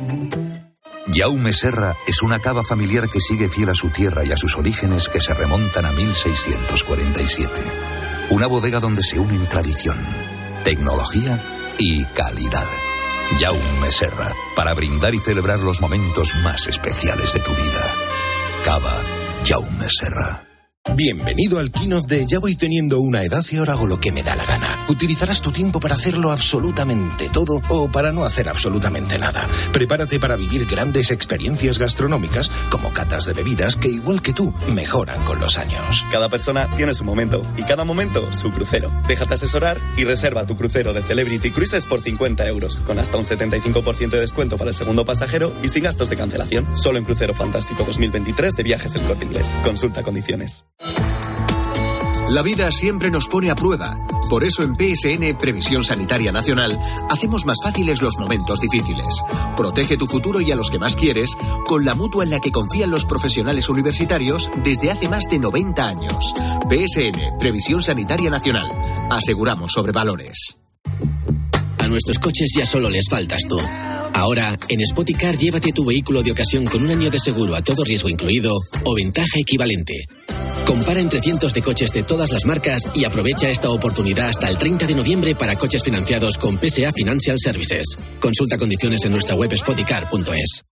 Jaume Serra es una cava familiar que sigue fiel a su tierra y a sus orígenes que se remontan a mil seiscientos cuarenta y siete. Una bodega donde se unen tradición, tecnología y calidad. Jaume Serra, para brindar y celebrar los momentos más especiales de tu vida. Cava Jaume Serra. Bienvenido al keynote de Ya voy teniendo una edad y ahora hago lo que me da la gana. Utilizarás tu tiempo para hacerlo absolutamente todo o para no hacer absolutamente nada. Prepárate para vivir grandes experiencias gastronómicas como catas de bebidas que, igual que tú, mejoran con los años. Cada persona tiene su momento y cada momento su crucero. Déjate asesorar y reserva tu crucero de Celebrity Cruises por cincuenta euros, con hasta un setenta y cinco por ciento de descuento para el segundo pasajero y sin gastos de cancelación. Solo en Crucero Fantástico dos mil veintitrés de Viajes El Corte Inglés. Consulta condiciones. La vida siempre nos pone a prueba. Por eso en P S N, Previsión Sanitaria Nacional, hacemos más fáciles los momentos difíciles. Protege tu futuro y a los que más quieres con la mutua en la que confían los profesionales universitarios desde hace más de noventa años. P S N, Previsión Sanitaria Nacional. Aseguramos sobre valores. A nuestros coches ya solo les faltas tú. Ahora, en Spoticar, llévate tu vehículo de ocasión con un año de seguro a todo riesgo incluido o ventaja equivalente. Compara entre cientos de coches de todas las marcas y aprovecha esta oportunidad hasta el treinta de noviembre para coches financiados con P S A Financial Services. Consulta condiciones en nuestra web spoticar punto es.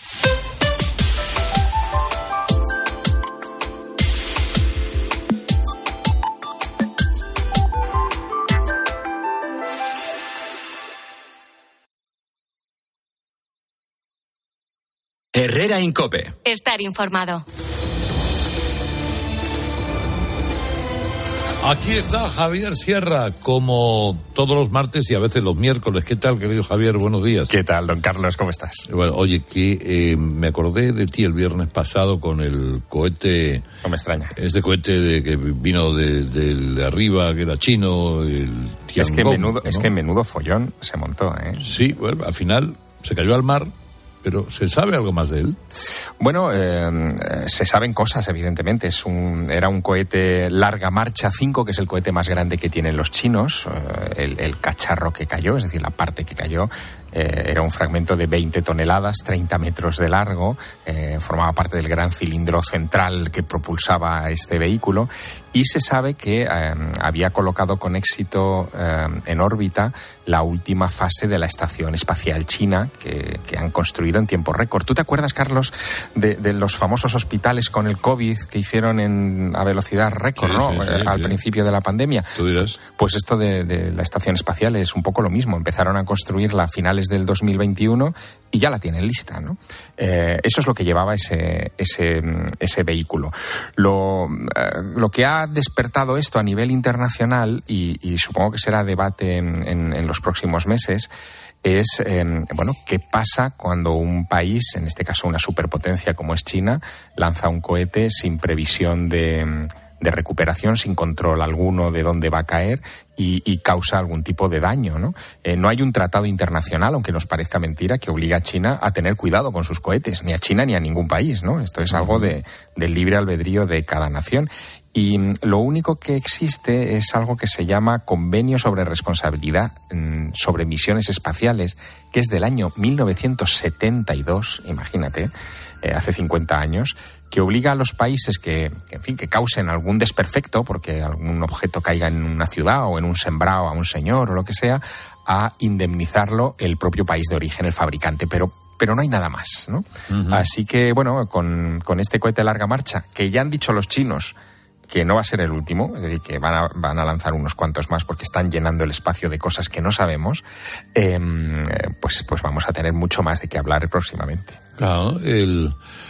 Herrera en COPE. Estar informado. Aquí está Javier Sierra, como todos los martes y a veces los miércoles. ¿Qué tal, querido Javier? Buenos días. ¿Qué tal, don Carlos? ¿Cómo estás? Bueno, oye, que eh, me acordé de ti el viernes pasado con el cohete... No me extraña. Ese cohete de que vino de, de, de arriba, que era chino, el Tiangong, es que menudo, ¿no? Es que menudo follón se montó, ¿eh? Sí, bueno, al final se cayó al mar. ¿Pero se sabe algo más de él? Bueno, eh, se saben cosas, evidentemente. Es un, era un cohete Larga Marcha cinco, que es el cohete más grande que tienen los chinos. Eh, el, el cacharro que cayó, es decir, la parte que cayó, Eh, era un fragmento de veinte toneladas, treinta metros de largo, eh, formaba parte del gran cilindro central que propulsaba este vehículo, y se sabe que eh, había colocado con éxito eh, en órbita la última fase de la Estación Espacial China que, que han construido en tiempo récord. ¿Tú te acuerdas, Carlos, de, de los famosos hospitales con el COVID que hicieron en, a velocidad récord, sí, ¿no? Sí, sí, eh, al sí. principio de la pandemia? ¿Tú dirás? Pues esto de, de la Estación Espacial es un poco lo mismo. Empezaron a construirla a finales del dos mil veintiuno y ya la tienen lista, ¿no? Eh, eso es lo que llevaba ese, ese, ese vehículo. Lo, eh, lo que ha despertado esto a nivel internacional, y, y supongo que será debate en, en, en los próximos meses, es, eh, bueno, qué pasa cuando un país, en este caso una superpotencia como es China, lanza un cohete sin previsión de, de recuperación, sin control alguno de dónde va a caer y, y causa algún tipo de daño, ¿no? Eh, no hay un tratado internacional, aunque nos parezca mentira, que obliga a China a tener cuidado con sus cohetes, ni a China ni a ningún país, ¿no? Esto es algo de, del libre albedrío de cada nación. Y lo único que existe es algo que se llama Convenio sobre Responsabilidad sobre Misiones Espaciales, que es del año mil novecientos setenta y dos, imagínate, eh, hace cincuenta años, que obliga a los países que, que, en fin, que causen algún desperfecto, porque algún objeto caiga en una ciudad o en un sembrado a un señor o lo que sea, a indemnizarlo el propio país de origen, el fabricante, pero pero no hay nada más, ¿no? Uh-huh. Así que, bueno, con, con este cohete de larga marcha, que ya han dicho los chinos que no va a ser el último, es decir, que van a, van a lanzar unos cuantos más porque están llenando el espacio de cosas que no sabemos, eh, pues, pues vamos a tener mucho más de qué hablar próximamente. Claro, el...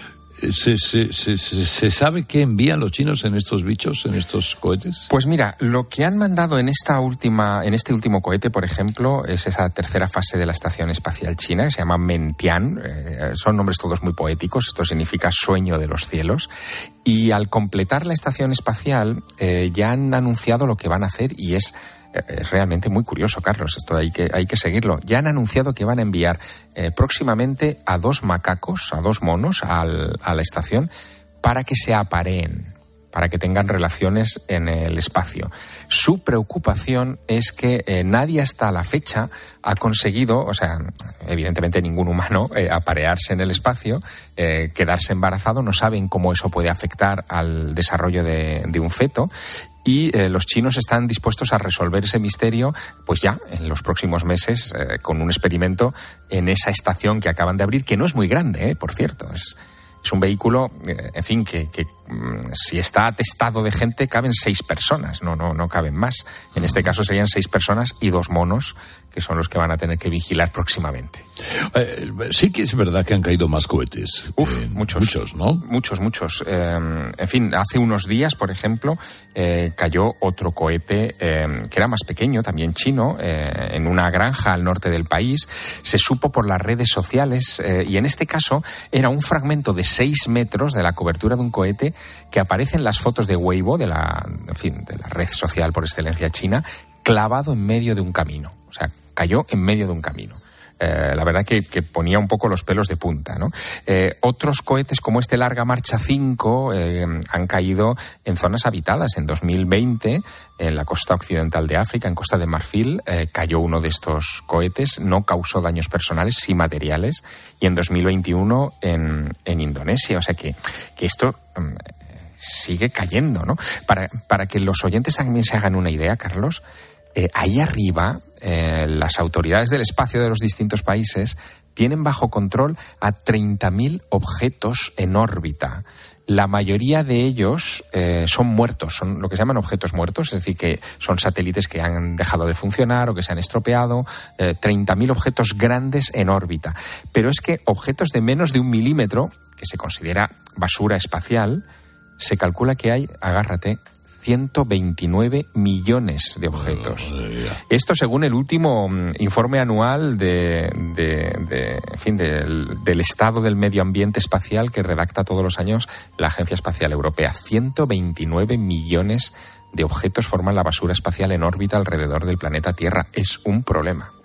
¿Se, se, se, ¿Se sabe qué envían los chinos en estos bichos, en estos cohetes? Pues mira, lo que han mandado en esta última, en este último cohete, por ejemplo, es esa tercera fase de la Estación Espacial China, que se llama Mentian. Eh, son nombres todos muy poéticos, esto significa sueño de los cielos. Y al completar la estación espacial, eh, ya han anunciado lo que van a hacer, y es Es realmente muy curioso, Carlos, esto hay que, hay que seguirlo. Ya han anunciado que van a enviar eh, próximamente a dos macacos, a dos monos al, a la estación para que se apareen, para que tengan relaciones en el espacio. Su preocupación es que eh, nadie hasta la fecha ha conseguido, o sea, evidentemente ningún humano, eh, aparearse en el espacio, eh, quedarse embarazado. No saben cómo eso puede afectar al desarrollo de, de un feto. Y eh, los chinos están dispuestos a resolver ese misterio, pues ya en los próximos meses, eh, con un experimento en esa estación que acaban de abrir, que no es muy grande, eh, por cierto. Es, es un vehículo, eh, en fin, que, que mm, si está atestado de gente, caben seis personas, no, no, no caben más. En este caso serían seis personas y dos monos, que son los que van a tener que vigilar próximamente. Eh, sí que es verdad que han caído más cohetes. Uf, eh, muchos. Muchos, ¿no? Muchos, muchos. Eh, en fin, hace unos días, por ejemplo, eh, cayó otro cohete eh, que era más pequeño, también chino, eh, en una granja al norte del país. Se supo por las redes sociales eh, y en este caso era un fragmento de seis metros de la cobertura de un cohete que aparece en las fotos de Weibo, de la, en fin, de la red social por excelencia china, clavado en medio de un camino. O sea, cayó en medio de un camino. Eh, la verdad que, que ponía un poco los pelos de punta, ¿no? Eh, otros cohetes como este Larga Marcha cinco eh, han caído en zonas habitadas. En dos mil veinte, en la costa occidental de África, en Costa de Marfil, eh, cayó uno de estos cohetes. No causó daños personales, sí materiales. Y en dos mil veintiuno en, en Indonesia. O sea que, que esto um, sigue cayendo, ¿no? Para, para que los oyentes también se hagan una idea, Carlos, Eh, ahí arriba, eh, las autoridades del espacio de los distintos países tienen bajo control a treinta mil objetos en órbita. La mayoría de ellos eh, son muertos, son lo que se llaman objetos muertos, es decir, que son satélites que han dejado de funcionar o que se han estropeado. Eh, treinta mil objetos grandes en órbita. Pero es que objetos de menos de un milímetro, que se considera basura espacial, se calcula que hay, agárrate, ciento veintinueve millones de objetos. Esto según el último informe anual de, de, de, en fin, del, del estado del medio ambiente espacial que redacta todos los años la Agencia Espacial Europea. ciento veintinueve millones de objetos forman la basura espacial en órbita alrededor del planeta Tierra. Es un problema.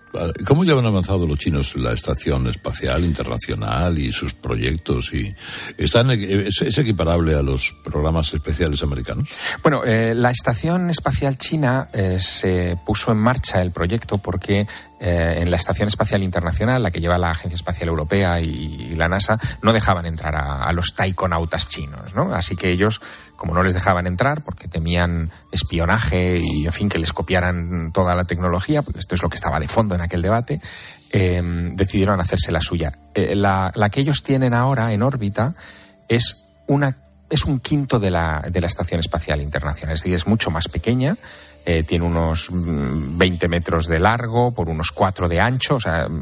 ¿Cómo ya han avanzado los chinos en la Estación Espacial Internacional y sus proyectos? Y están ¿Es, es equiparable a los programas espaciales americanos? Bueno, eh, la Estación Espacial China eh, se puso en marcha el proyecto porque eh, en la Estación Espacial Internacional, la que lleva la Agencia Espacial Europea y, y la NASA, no dejaban entrar a, a los taikonautas chinos, ¿no? Así que ellos, como no les dejaban entrar porque temían espionaje y, en fin, que les copiaran toda la tecnología, pues esto es lo que estaba de fondo en aquel debate, eh, decidieron hacerse la suya. Eh, la, la que ellos tienen ahora en órbita es una es un quinto de la, de la Estación Espacial Internacional, es decir, es mucho más pequeña. Eh, tiene unos veinte metros de largo por unos cuatro de ancho, o sea,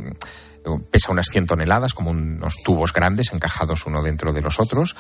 pesa unas cien toneladas, como unos tubos grandes encajados uno dentro de los otros.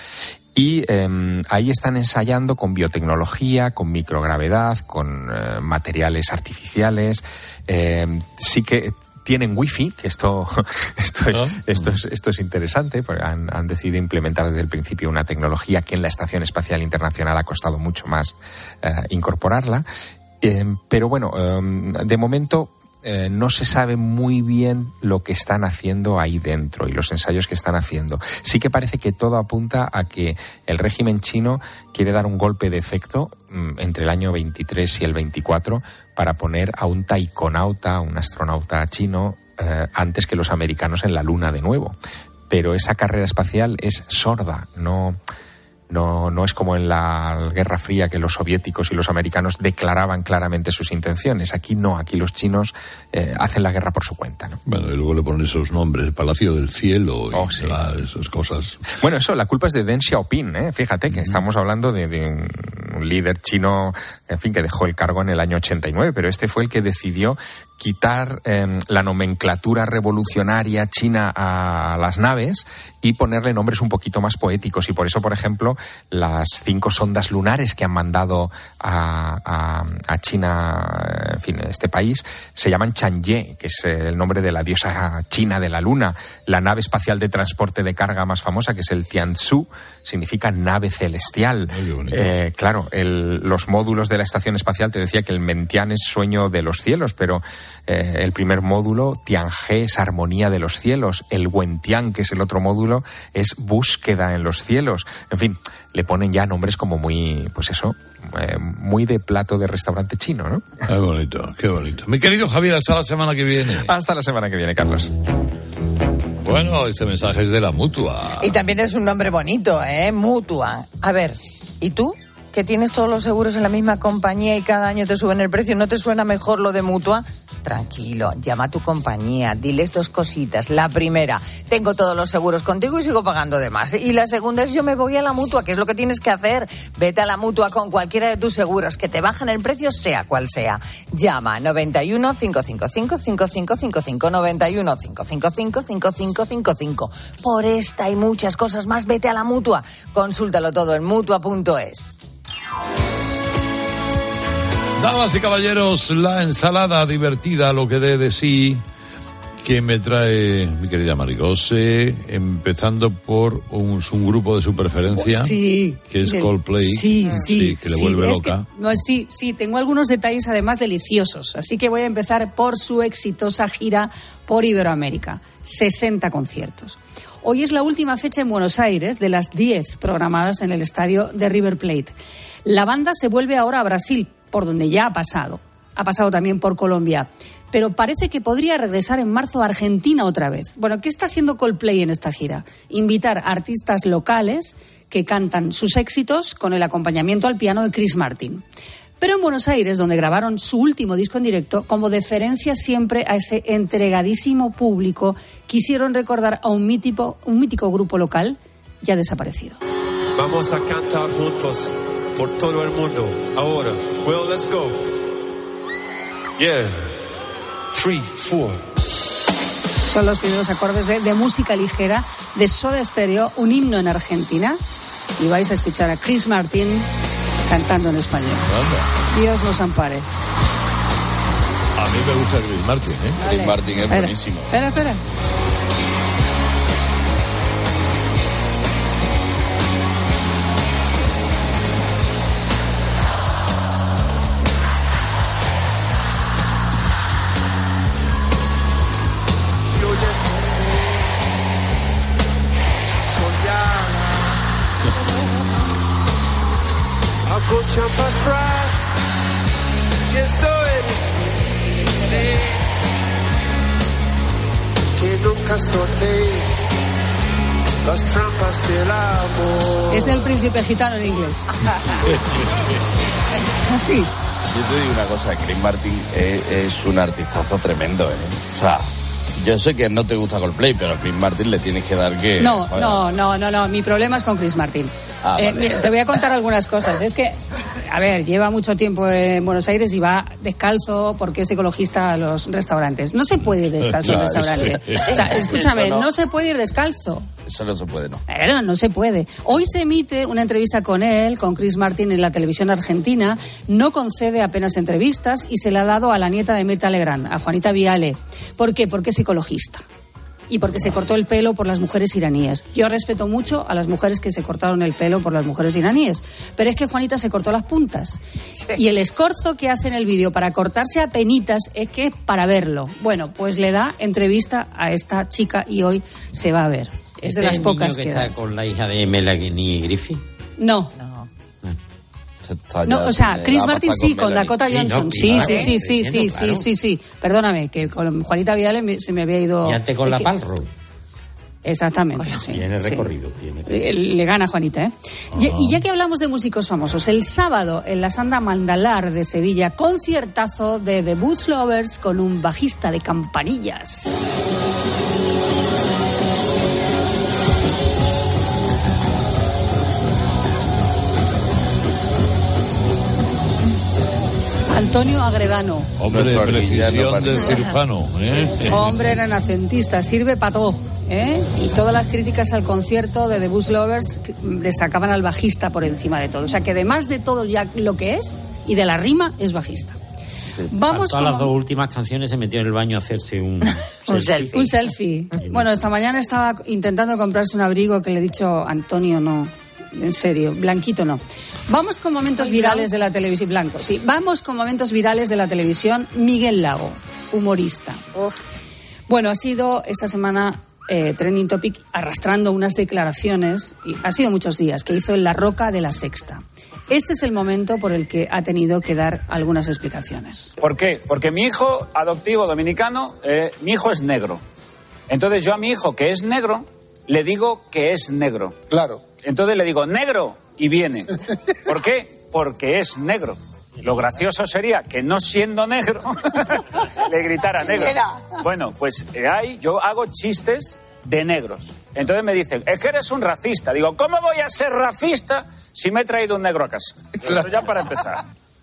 Y eh, ahí están ensayando con biotecnología, con microgravedad, con eh, materiales artificiales. Eh, sí que tienen wifi, que esto esto es, esto es, esto es interesante, porque han, han decidido implementar desde el principio una tecnología que en la Estación Espacial Internacional ha costado mucho más eh, incorporarla. Eh, pero bueno, eh, de momento eh, no se sabe muy bien lo que están haciendo ahí dentro y los ensayos que están haciendo. Sí que parece que todo apunta a que el régimen chino quiere dar un golpe de efecto mm, entre el año veintitrés y el veinticuatro para poner a un taikonauta, un astronauta chino, eh, antes que los americanos en la Luna de nuevo. Pero esa carrera espacial es sorda, no... No, no es como en la Guerra Fría, que los soviéticos y los americanos declaraban claramente sus intenciones. Aquí no, aquí los chinos eh, hacen la guerra por su cuenta, ¿no? Bueno, y luego le ponen esos nombres, el Palacio del Cielo y oh, sí. la, esas cosas. Bueno, eso, la culpa es de Deng Xiaoping, ¿eh? Fíjate que estamos hablando de, de un, un líder chino, en fin, que dejó el cargo en el año ochenta y nueve, pero este fue el que decidió quitar eh, la nomenclatura revolucionaria china a las naves y ponerle nombres un poquito más poéticos. Y por eso, por ejemplo, las cinco sondas lunares que han mandado a, a, a China, en fin, este país, se llaman Chang'e, que es el nombre de la diosa china de la luna. La nave espacial de transporte de carga más famosa, que es el Tianzhu, significa nave celestial. Eh, claro, el, los módulos de la estación espacial, te decía que el Mentian es sueño de los cielos, pero eh, el primer módulo, Tianhe, es armonía de los cielos. El Wentian, que es el otro módulo, es búsqueda en los cielos. En fin, le ponen ya nombres como muy, pues eso, eh, muy de plato de restaurante chino, ¿no? Qué bonito, qué bonito. Mi querido Javier, hasta la semana que viene. Hasta la semana que viene, Carlos. Bueno, este mensaje es de la Mutua. Y también es un nombre bonito, ¿eh? Mutua. A ver, ¿y tú? Que tienes todos los seguros en la misma compañía y cada año te suben el precio, ¿no te suena mejor lo de Mutua? Tranquilo, llama a tu compañía, diles dos cositas. La primera, tengo todos los seguros contigo y sigo pagando de más. Y la segunda es, yo me voy a la Mutua, que es lo que tienes que hacer. Vete a la Mutua con cualquiera de tus seguros, que te bajan el precio sea cual sea. Llama noventa y uno, cinco cinco cinco, cinco cinco cinco cinco, noventa y uno, cinco cinco cinco, cinco cinco cinco cinco. Por esta y muchas cosas más, vete a la Mutua. Consúltalo todo en mutua punto es. Damas y caballeros, la ensalada divertida, lo que dé de sí, que me trae mi querida Marigose, empezando por un, un grupo de su preferencia, sí, que es de, Coldplay, sí, sí, sí, que le sí, vuelve es loca. Que, no, sí, sí, tengo algunos detalles además deliciosos, así que voy a empezar por su exitosa gira por Iberoamérica, sesenta conciertos. Hoy es la última fecha en Buenos Aires de las diez programadas en el estadio de River Plate. La banda se vuelve ahora a Brasil, por donde ya ha pasado. Ha pasado también por Colombia. Pero parece que podría regresar en marzo a Argentina otra vez. Bueno, ¿qué está haciendo Coldplay en esta gira? Invitar a artistas locales que cantan sus éxitos con el acompañamiento al piano de Chris Martin. Pero en Buenos Aires, donde grabaron su último disco en directo, como deferencia siempre a ese entregadísimo público, quisieron recordar a un mítico, un mítico grupo local ya desaparecido. Vamos a cantar juntos por todo el mundo. Ahora, well, let's go. Yeah. Three, four. Son los primeros acordes de, de música ligera de Soda Stereo, un himno en Argentina. Y vais a escuchar a Chris Martin cantando en español. Anda. Dios los ampare. A mí me gusta Chris Martin, ¿eh? Vale. Chris Martin es espera, buenísimo. Espera, espera. escucha para atrás, y eso eres que nunca sorteé las trampas del amor. Es el príncipe gitano en inglés. Así. Yo te digo una cosa, Chris Martin es, es un artistazo tremendo, ¿eh? O sea, yo sé que no te gusta Coldplay, pero a Chris Martin le tienes que dar que... No, joder. no, no, no, no, mi problema es con Chris Martin. Ah, eh, vale. mira, te voy a contar algunas cosas. Es que, a ver, lleva mucho tiempo en Buenos Aires y va descalzo porque es ecologista a los restaurantes. No se puede ir descalzo Claro, a un restaurante. eso- O sea, escúchame, eso no. no. se puede ir descalzo. Eso no se puede, ¿no? Pero no se puede. Hoy se emite una entrevista con él, con Chris Martin, en la televisión argentina. No concede apenas entrevistas y se la ha dado a la nieta de Mirta Legrand, a Juanita Viale. ¿Por qué? Porque es ecologista. Y porque se cortó el pelo por las mujeres iraníes. Yo respeto mucho a las mujeres que se cortaron el pelo por las mujeres iraníes, pero es que Juanita se cortó las puntas. Y el escorzo que hace en el vídeo para cortarse a penitas es que es para verlo. Bueno, pues le da entrevista a esta chica y hoy se va a ver. Es de ¿Este las el pocas niño que que está da. con la hija de Melanie Griffith? No. Está No, ya o sea, de Chris edad para Martin estar sí, con Melanie. Dakota Sí, no, Johnson. Sí, claro, sí, sí, sí, entiendo, sí, claro. sí, sí, sí. Perdóname, que con Juanita Viale me- se me había ido... Y antes con es la que- Palro. Exactamente, sí. Tiene sí. recorrido, tiene. Eh, Le gana Juanita, ¿eh? Y, y ya que hablamos de músicos famosos, el sábado en la Sanda Mandalar de Sevilla, conciertazo de The Blues Lovers con un bajista de campanillas. Antonio Agredano. Hombre, Nuestro precisión arquillano, de Marino. cirujano. ¿eh? Hombre renacentista, sirve para todo, ¿eh? Y todas las críticas al concierto de The Blues Lovers destacaban al bajista por encima de todo. O sea que además de todo ya lo que es y de la rima, es bajista. Vamos Todas con las dos últimas canciones se metió en el baño a hacerse un, un selfie. Un selfie. Bueno, esta mañana estaba intentando comprarse un abrigo que le he dicho, Antonio, no. En serio, blanquito no. Vamos con momentos virales de la televisión. Blanco, sí. Vamos con momentos virales de la televisión. Miguel Lago, humorista. Bueno, ha sido esta semana eh, trending topic arrastrando unas declaraciones, y ha sido muchos días, que hizo en La Roca de La Sexta. Este es el momento por el que ha tenido que dar algunas explicaciones. ¿Por qué? Porque mi hijo adoptivo dominicano, eh, mi hijo es negro. Entonces yo a mi hijo que es negro, le digo que es negro. Claro. Entonces le digo, negro, y viene. ¿Por qué? Porque es negro. Lo gracioso sería que no siendo negro, le gritara negro. Bueno, pues eh, ahí yo hago chistes de negros. Entonces me dicen, es que eres un racista. Digo, ¿cómo voy a ser racista si me he traído un negro a casa? Pero ya para empezar.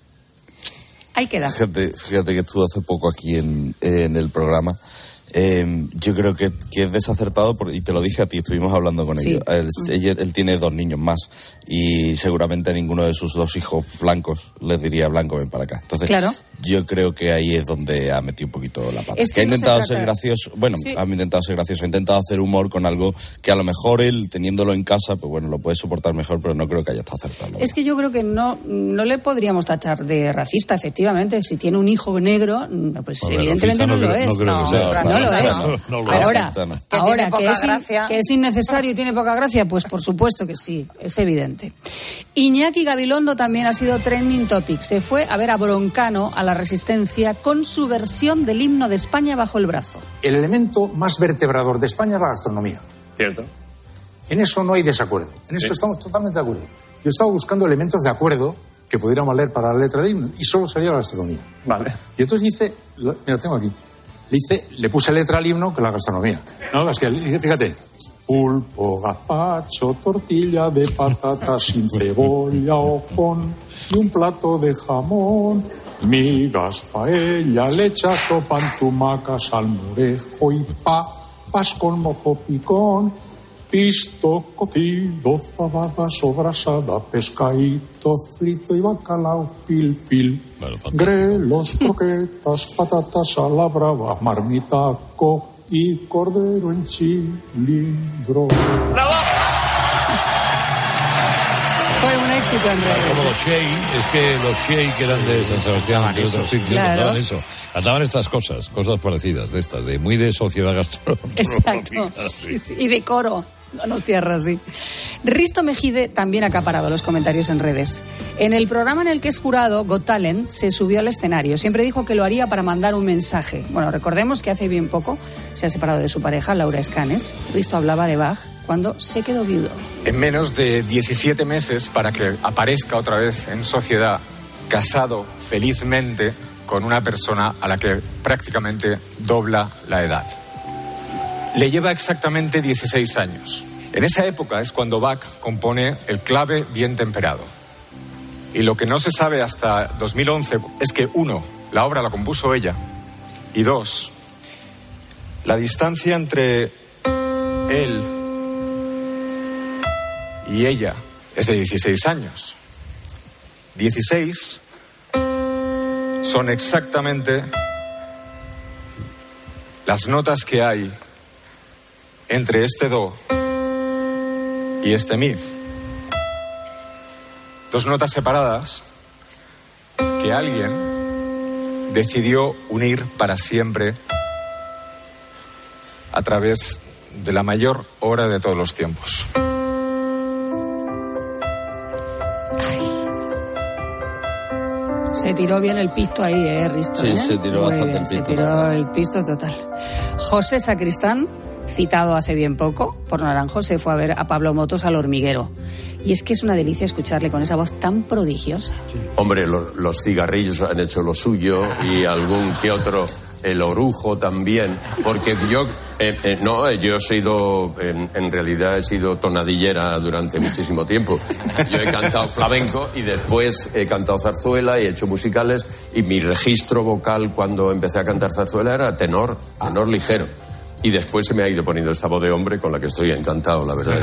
Ahí queda. Fíjate, fíjate que estuvo hace poco aquí en, en el programa. Eh, yo creo que, que es desacertado, por, y te lo dije a ti, estuvimos hablando con Sí. ellos. Él, ella- él tiene dos niños más y seguramente a ninguno de sus dos hijos blancos les diría blanco, ven para acá. Entonces, Claro. yo creo que ahí es donde ha metido un poquito la pata. Es que que ha no se intentado trata- ser gracioso, bueno, Sí. ha intentado ser gracioso, ha intentado hacer humor con algo que a lo mejor él, teniéndolo en casa, pues bueno, lo puede soportar mejor, pero no creo que haya estado acertado. Es que yo creo que no, no le podríamos tachar de racista, efectivamente. Si tiene un hijo negro, pues A ver, evidentemente racista no, no lo creo- es. no creo que sea. no lo Racista es. no, no lo es. Ahora, Racista no. Que ahora tiene que, poca es in- gracia. que es innecesario y tiene poca gracia, pues por supuesto que sí, es evidente. Iñaki Gabilondo también ha sido trending topic. Se fue a ver a Broncano, a la Resistencia, con su versión del himno de España bajo el brazo. El elemento más vertebrador de España es la gastronomía. Cierto. En eso no hay desacuerdo. En esto Sí. estamos totalmente de acuerdo. Yo estaba buscando elementos de acuerdo que pudieran valer para la letra del himno y solo salía la gastronomía. Vale. Y entonces hice, lo- mira, tengo aquí, le hice, le puse letra al himno que la gastronomía. No, es que, fíjate, pulpo, gazpacho, tortilla de patatas sin cebolla o con y un plato de jamón, migas, paella, lechazo, pan, tumaca, salmorejo y papas con mojo picón, pisto, cocido, fabada, sobrasada, pescadito frito y bacalao, pil, pil. Grelos, croquetas, patatas a la brava, marmitaco y cordero en cilindro. Fue un éxito en redes. Como los Shea, es que los Shea que eran de San Sebastián, entre eso, otros sí. sitios, Claro. cantaban eso. Cantaban estas cosas, cosas parecidas de estas, de muy de sociedad gastronómica. Exacto. Sí, sí. Y de coro. Donostiarra, sí. Risto Mejide también ha acaparado los comentarios en redes. En el programa en el que es jurado, Got Talent, se subió al escenario. Siempre dijo que lo haría para mandar un mensaje. Bueno, recordemos que hace bien poco se ha separado de su pareja, Laura Escanes. Risto hablaba de Bach cuando se quedó viudo. En menos de diecisiete meses para que aparezca otra vez en sociedad, casado felizmente con una persona a la que prácticamente dobla la edad. Le lleva exactamente dieciséis años. En esa época es cuando Bach compone el clave bien temperado. Y lo que no se sabe hasta dos mil once es que, uno, la obra la compuso ella, y dos, la distancia entre él y ella es de dieciséis años. dieciséis son exactamente las notas que hay entre este do y este mi. Dos notas separadas que alguien decidió unir para siempre a través de la mayor obra de todos los tiempos. Se tiró bien el pisto ahí, ¿eh, Risto? Sí, ¿eh? se tiró Muy bastante bien, el pisto. Se tiró el pisto total. José Sacristán, citado hace bien poco por Naranjo, se fue a ver a Pablo Motos al Hormiguero. Y es que es una delicia escucharle con esa voz tan prodigiosa. Hombre, lo, los cigarrillos han hecho lo suyo y algún que otro, el orujo también, porque yo, eh, eh, no, yo he sido, en, en realidad he sido tonadillera durante muchísimo tiempo. Yo he cantado flamenco y después he cantado zarzuela y he hecho musicales, y mi registro vocal cuando empecé a cantar zarzuela era tenor, tenor ligero. Y después se me ha ido poniendo esta voz de hombre con la que estoy encantado, la verdad.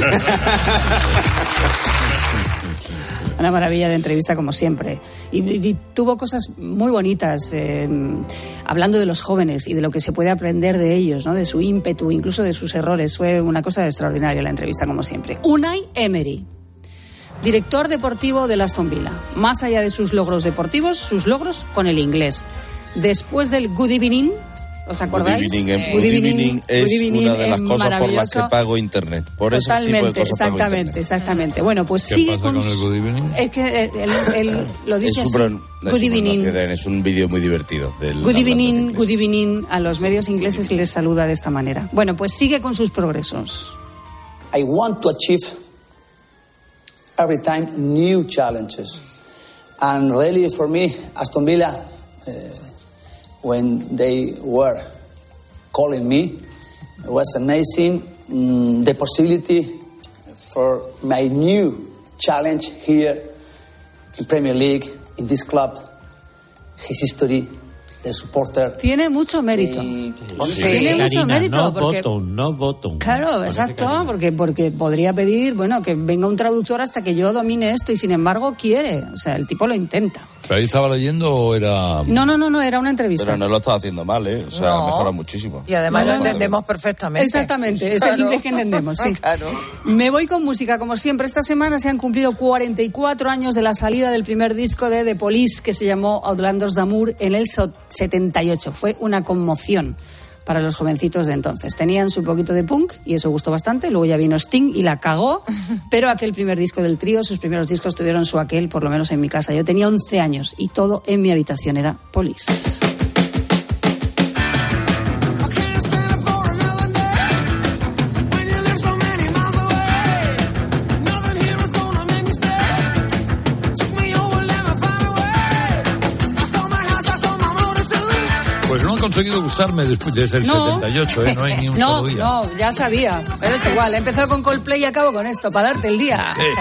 Una maravilla de entrevista, como siempre. Y, y, y tuvo cosas muy bonitas, eh, hablando de los jóvenes y de lo que se puede aprender de ellos, ¿no? De su ímpetu, incluso de sus errores. Fue una cosa extraordinaria la entrevista, como siempre. Unai Emery, director deportivo del Aston Villa. Más allá de sus logros deportivos, sus logros con el inglés. Después del Good Evening, ¿os acordáis? Good Evening, eh, Good Evening es Good evening una de las cosas por las que pago internet. Por ese tipo de cosas exactamente, pago internet. Exactamente. Bueno, pues ¿Qué sigue pasa con, con el Good Evening? Es que él, él lo dice es así. Super, Good Evening. Es un vídeo muy divertido. Del Good Evening, Good Evening. A los medios ingleses les saluda de esta manera. Bueno, pues sigue con sus progresos. I want to achieve every time new challenges. And really for me, Aston Villa, uh, when they were calling me, it was amazing. Mm, the possibility for my new challenge here in Premier League, in this club, his history, the supporter. Tiene mucho mérito. Sí. Tiene mucho Karina, mérito. no porque... bottom, no bottom. Claro, exacto, porque, porque podría pedir, bueno, que venga un traductor hasta que yo domine esto, y sin embargo quiere. O sea, el tipo lo intenta. ¿Pero ahí estaba leyendo o era...? No, no, no, no, era una entrevista. Pero no lo estaba haciendo mal, ¿eh? O sea, No. mejora muchísimo. Y además No, lo no, entendemos perfectamente. Exactamente, es Claro. el inglés que entendemos, sí. Claro. Me voy con música, como siempre. Esta semana se han cumplido cuarenta y cuatro años de la salida del primer disco de The Police, que se llamó Outlanders d'Amour, en el setenta y ocho. Fue una conmoción para los jovencitos de entonces. Tenían su poquito de punk y eso gustó bastante. Luego ya vino Sting y la cagó, pero aquel primer disco del trío, sus primeros discos tuvieron su aquel, por lo menos en mi casa. Yo tenía once años y todo en mi habitación era Police. Pues no han conseguido gustarme después desde el No. setenta y ocho, ¿eh? No hay ni un No, solo día. no, ya sabía, pero es igual. He empezado con Coldplay y acabo con esto, para darte el día.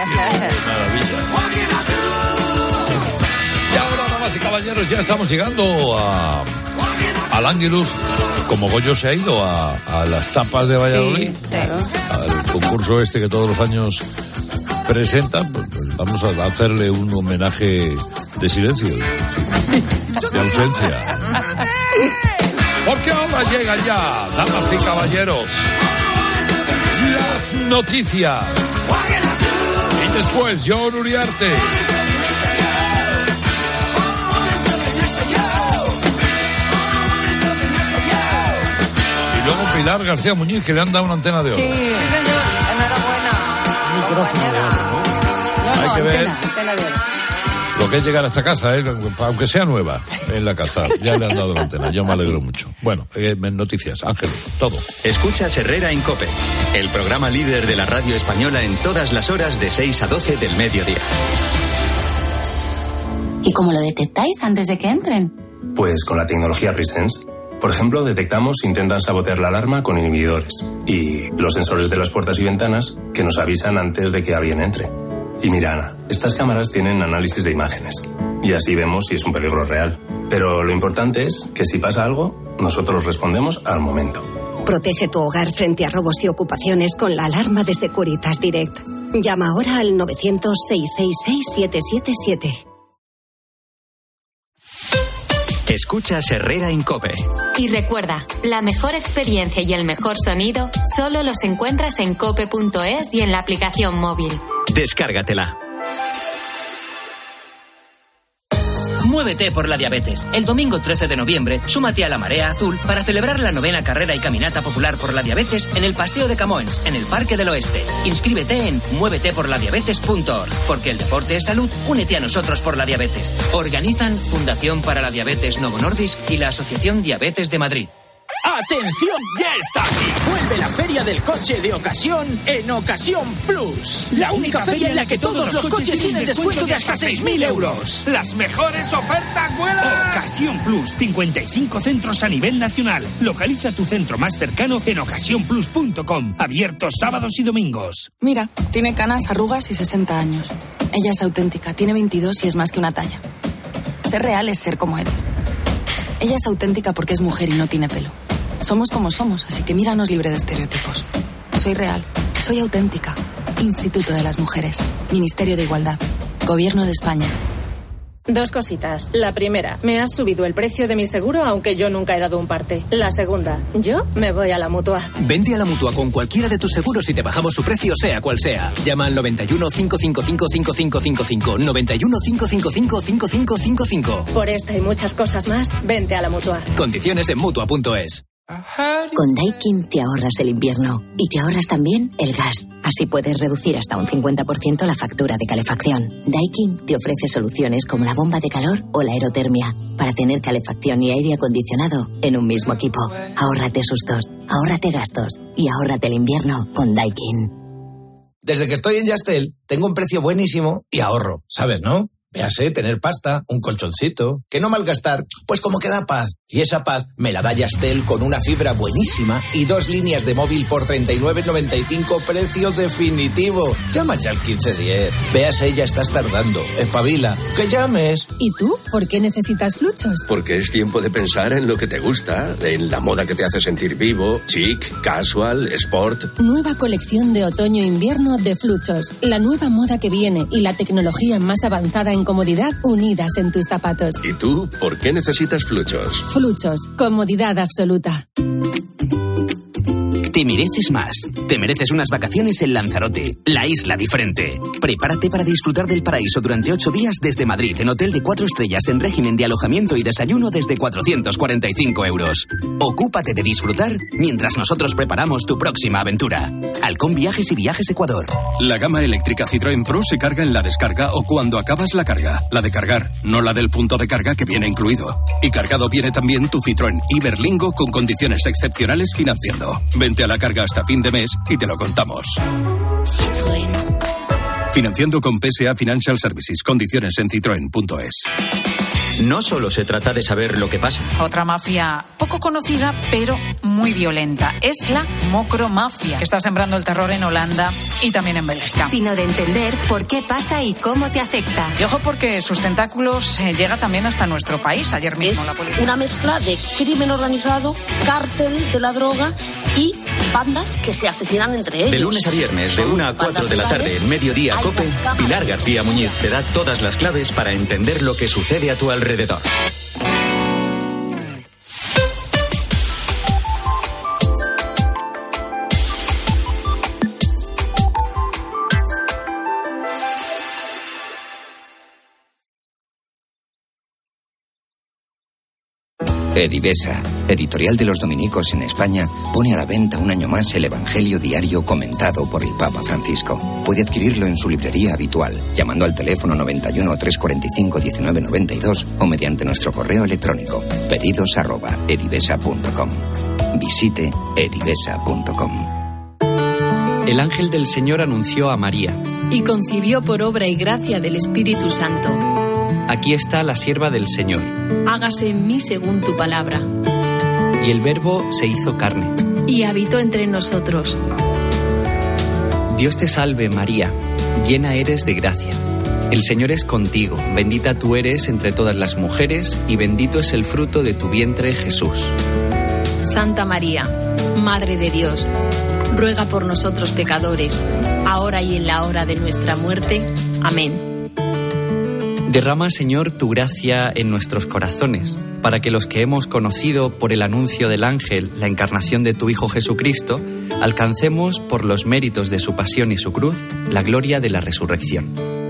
Y ahora, damas y caballeros, ya estamos llegando a al Ángelus. Como Goyo se ha ido a, a las tapas de Valladolid, Sí, claro. al concurso este que todos los años presenta, pues, pues vamos a hacerle un homenaje de silencio, de ausencia. Porque ahora llegan ya, damas y caballeros, las noticias. Y después, John Uriarte. Y luego Pilar García Muñiz, que le han dado una antena de oro. Sí, señor. Enhorabuena. micrófono de oro, ¿no? No, no, Hay que ver antena, antena de oro. lo que es llegar a esta casa, ¿eh? Aunque sea nueva en la casa. Ya le han dado la antena, yo me alegro mucho. Bueno, eh, noticias, Ángeles, todo. Escuchas Herrera en COPE, el programa líder de la radio española en todas las horas de seis a doce del mediodía. ¿Y cómo lo detectáis antes de que entren? Pues con la tecnología Presence. Por ejemplo, detectamos si intentan sabotear la alarma con inhibidores y los sensores de las puertas y ventanas que nos avisan antes de que alguien entre. Y mira, Ana, estas cámaras tienen análisis de imágenes y así vemos si es un peligro real. Pero lo importante es que si pasa algo, nosotros respondemos al momento. Protege tu hogar frente a robos y ocupaciones con la alarma de Securitas Direct. Llama ahora al novecientos, seiscientos sesenta y seis, siete siete siete. Escuchas Herrera en COPE. Y recuerda, la mejor experiencia y el mejor sonido solo los encuentras en cope punto es y en la aplicación móvil. Descárgatela. Muévete por la diabetes. El domingo trece de noviembre, súmate a la Marea Azul para celebrar la novena carrera y caminata popular por la diabetes en el Paseo de Camoens, en el Parque del Oeste. Inscríbete en muévete por la diabetes punto org, porque el deporte es salud. Únete a nosotros por la diabetes. Organizan Fundación para la Diabetes Novo Nordisk y la Asociación Diabetes de Madrid. ¡Atención! ¡Ya está aquí! Vuelve la Feria del Coche de Ocasión en Ocasión Plus. La única feria en la que todos los coches tienen descuento de hasta seis mil euros. ¡Las mejores ofertas vuelan! Ocasión Plus, cincuenta y cinco centros a nivel nacional. Localiza tu centro más cercano en ocasión plus punto com. Abiertos sábados y domingos. Mira, tiene canas, arrugas y sesenta años. Ella es auténtica, tiene veintidós y es más que una talla. Ser real es ser como eres. Ella es auténtica porque es mujer y no tiene pelo. Somos como somos, así que míranos libre de estereotipos. Soy real, soy auténtica. Instituto de las Mujeres, Ministerio de Igualdad, Gobierno de España. Dos cositas. La primera, me has subido el precio de mi seguro aunque yo nunca he dado un parte. La segunda, yo me voy a la Mutua. Vente a la Mutua con cualquiera de tus seguros y te bajamos su precio sea cual sea. Llama al noventa y uno, cinco cinco cinco, cinco cinco cinco cinco, noventa y uno, cinco cinco cinco, cinco cinco cinco cinco. Por esta y muchas cosas más, vente a la Mutua. Condiciones en Mutua punto es. Con Daikin te ahorras el invierno y te ahorras también el gas. Así puedes reducir hasta un cincuenta por ciento la factura de calefacción. Daikin te ofrece soluciones como la bomba de calor o la aerotermia para tener calefacción y aire acondicionado en un mismo equipo. Ahórrate sustos, ahórrate gastos y ahórrate el invierno con Daikin. Desde que estoy en Yastel, tengo un precio buenísimo y ahorro, ¿sabes, no? Véase, tener pasta, un colchoncito, que no malgastar, pues como que da paz. Y esa paz me la da Yastel con una fibra buenísima y dos líneas de móvil por treinta y nueve noventa y cinco, precio definitivo. Llama ya al quince diez. Véase, ya estás tardando. Espabila, que llames. ¿Y tú? ¿Por qué necesitas Fluchos? Porque es tiempo de pensar en lo que te gusta, en la moda que te hace sentir vivo, chic, casual, sport. Nueva colección de otoño-invierno de Fluchos. La nueva moda que viene y la tecnología más avanzada en comodidad unidas en tus zapatos. ¿Y tú, por qué necesitas Fluchos? Fluchos, comodidad absoluta. Te mereces más. Te mereces unas vacaciones en Lanzarote, la isla diferente. Prepárate para disfrutar del paraíso durante ocho días desde Madrid en hotel de cuatro estrellas en régimen de alojamiento y desayuno desde cuatrocientos cuarenta y cinco euros. Ocúpate de disfrutar mientras nosotros preparamos tu próxima aventura. Halcón Viajes y Viajes Ecuador. La gama eléctrica Citroën Pro se carga en la descarga o cuando acabas la carga. La de cargar, no la del punto de carga que viene incluido. Y cargado viene también tu Citroën Iberlingo con condiciones excepcionales financiando. Vente a la carga hasta fin de mes y te lo contamos. Citroën. Financiando con P S A Financial Services. Condiciones en citroen punto es. No solo se trata de saber lo que pasa. Otra mafia poco conocida, pero muy violenta. Es la mocromafia, que está sembrando el terror en Holanda y también en Bélgica. Sino de entender por qué pasa y cómo te afecta. Y ojo porque sus tentáculos eh, llega también hasta nuestro país. Ayer mismo es la policía. Una mezcla de crimen organizado, cártel de la droga y bandas que se asesinan entre ellos. De lunes a viernes, de una a cuatro de la tarde, en Mediodía Cope, Pilar García Muñiz te da todas las claves para entender lo que sucede a tu alrededor. Edivesa, editorial de los dominicos en España, pone a la venta un año más el Evangelio diario comentado por el Papa Francisco. Puede adquirirlo en su librería habitual, llamando al teléfono noventa y uno, trescientos cuarenta y cinco, diecinueve noventa y dos o mediante nuestro correo electrónico pedidos arroba edivesa punto com. Visite edivesa punto com. El ángel del Señor anunció a María. Y concibió por obra y gracia del Espíritu Santo. Aquí está la sierva del Señor. Hágase en mí según tu palabra. Y el Verbo se hizo carne. Y habitó entre nosotros. Dios te salve, María, llena eres de gracia. El Señor es contigo, bendita tú eres entre todas las mujeres, y bendito es el fruto de tu vientre, Jesús. Santa María, Madre de Dios, ruega por nosotros pecadores, ahora y en la hora de nuestra muerte. Amén. Derrama, Señor, tu gracia en nuestros corazones, para que los que hemos conocido por el anuncio del ángel la encarnación de tu Hijo Jesucristo, alcancemos, por los méritos de su pasión y su cruz, la gloria de la resurrección.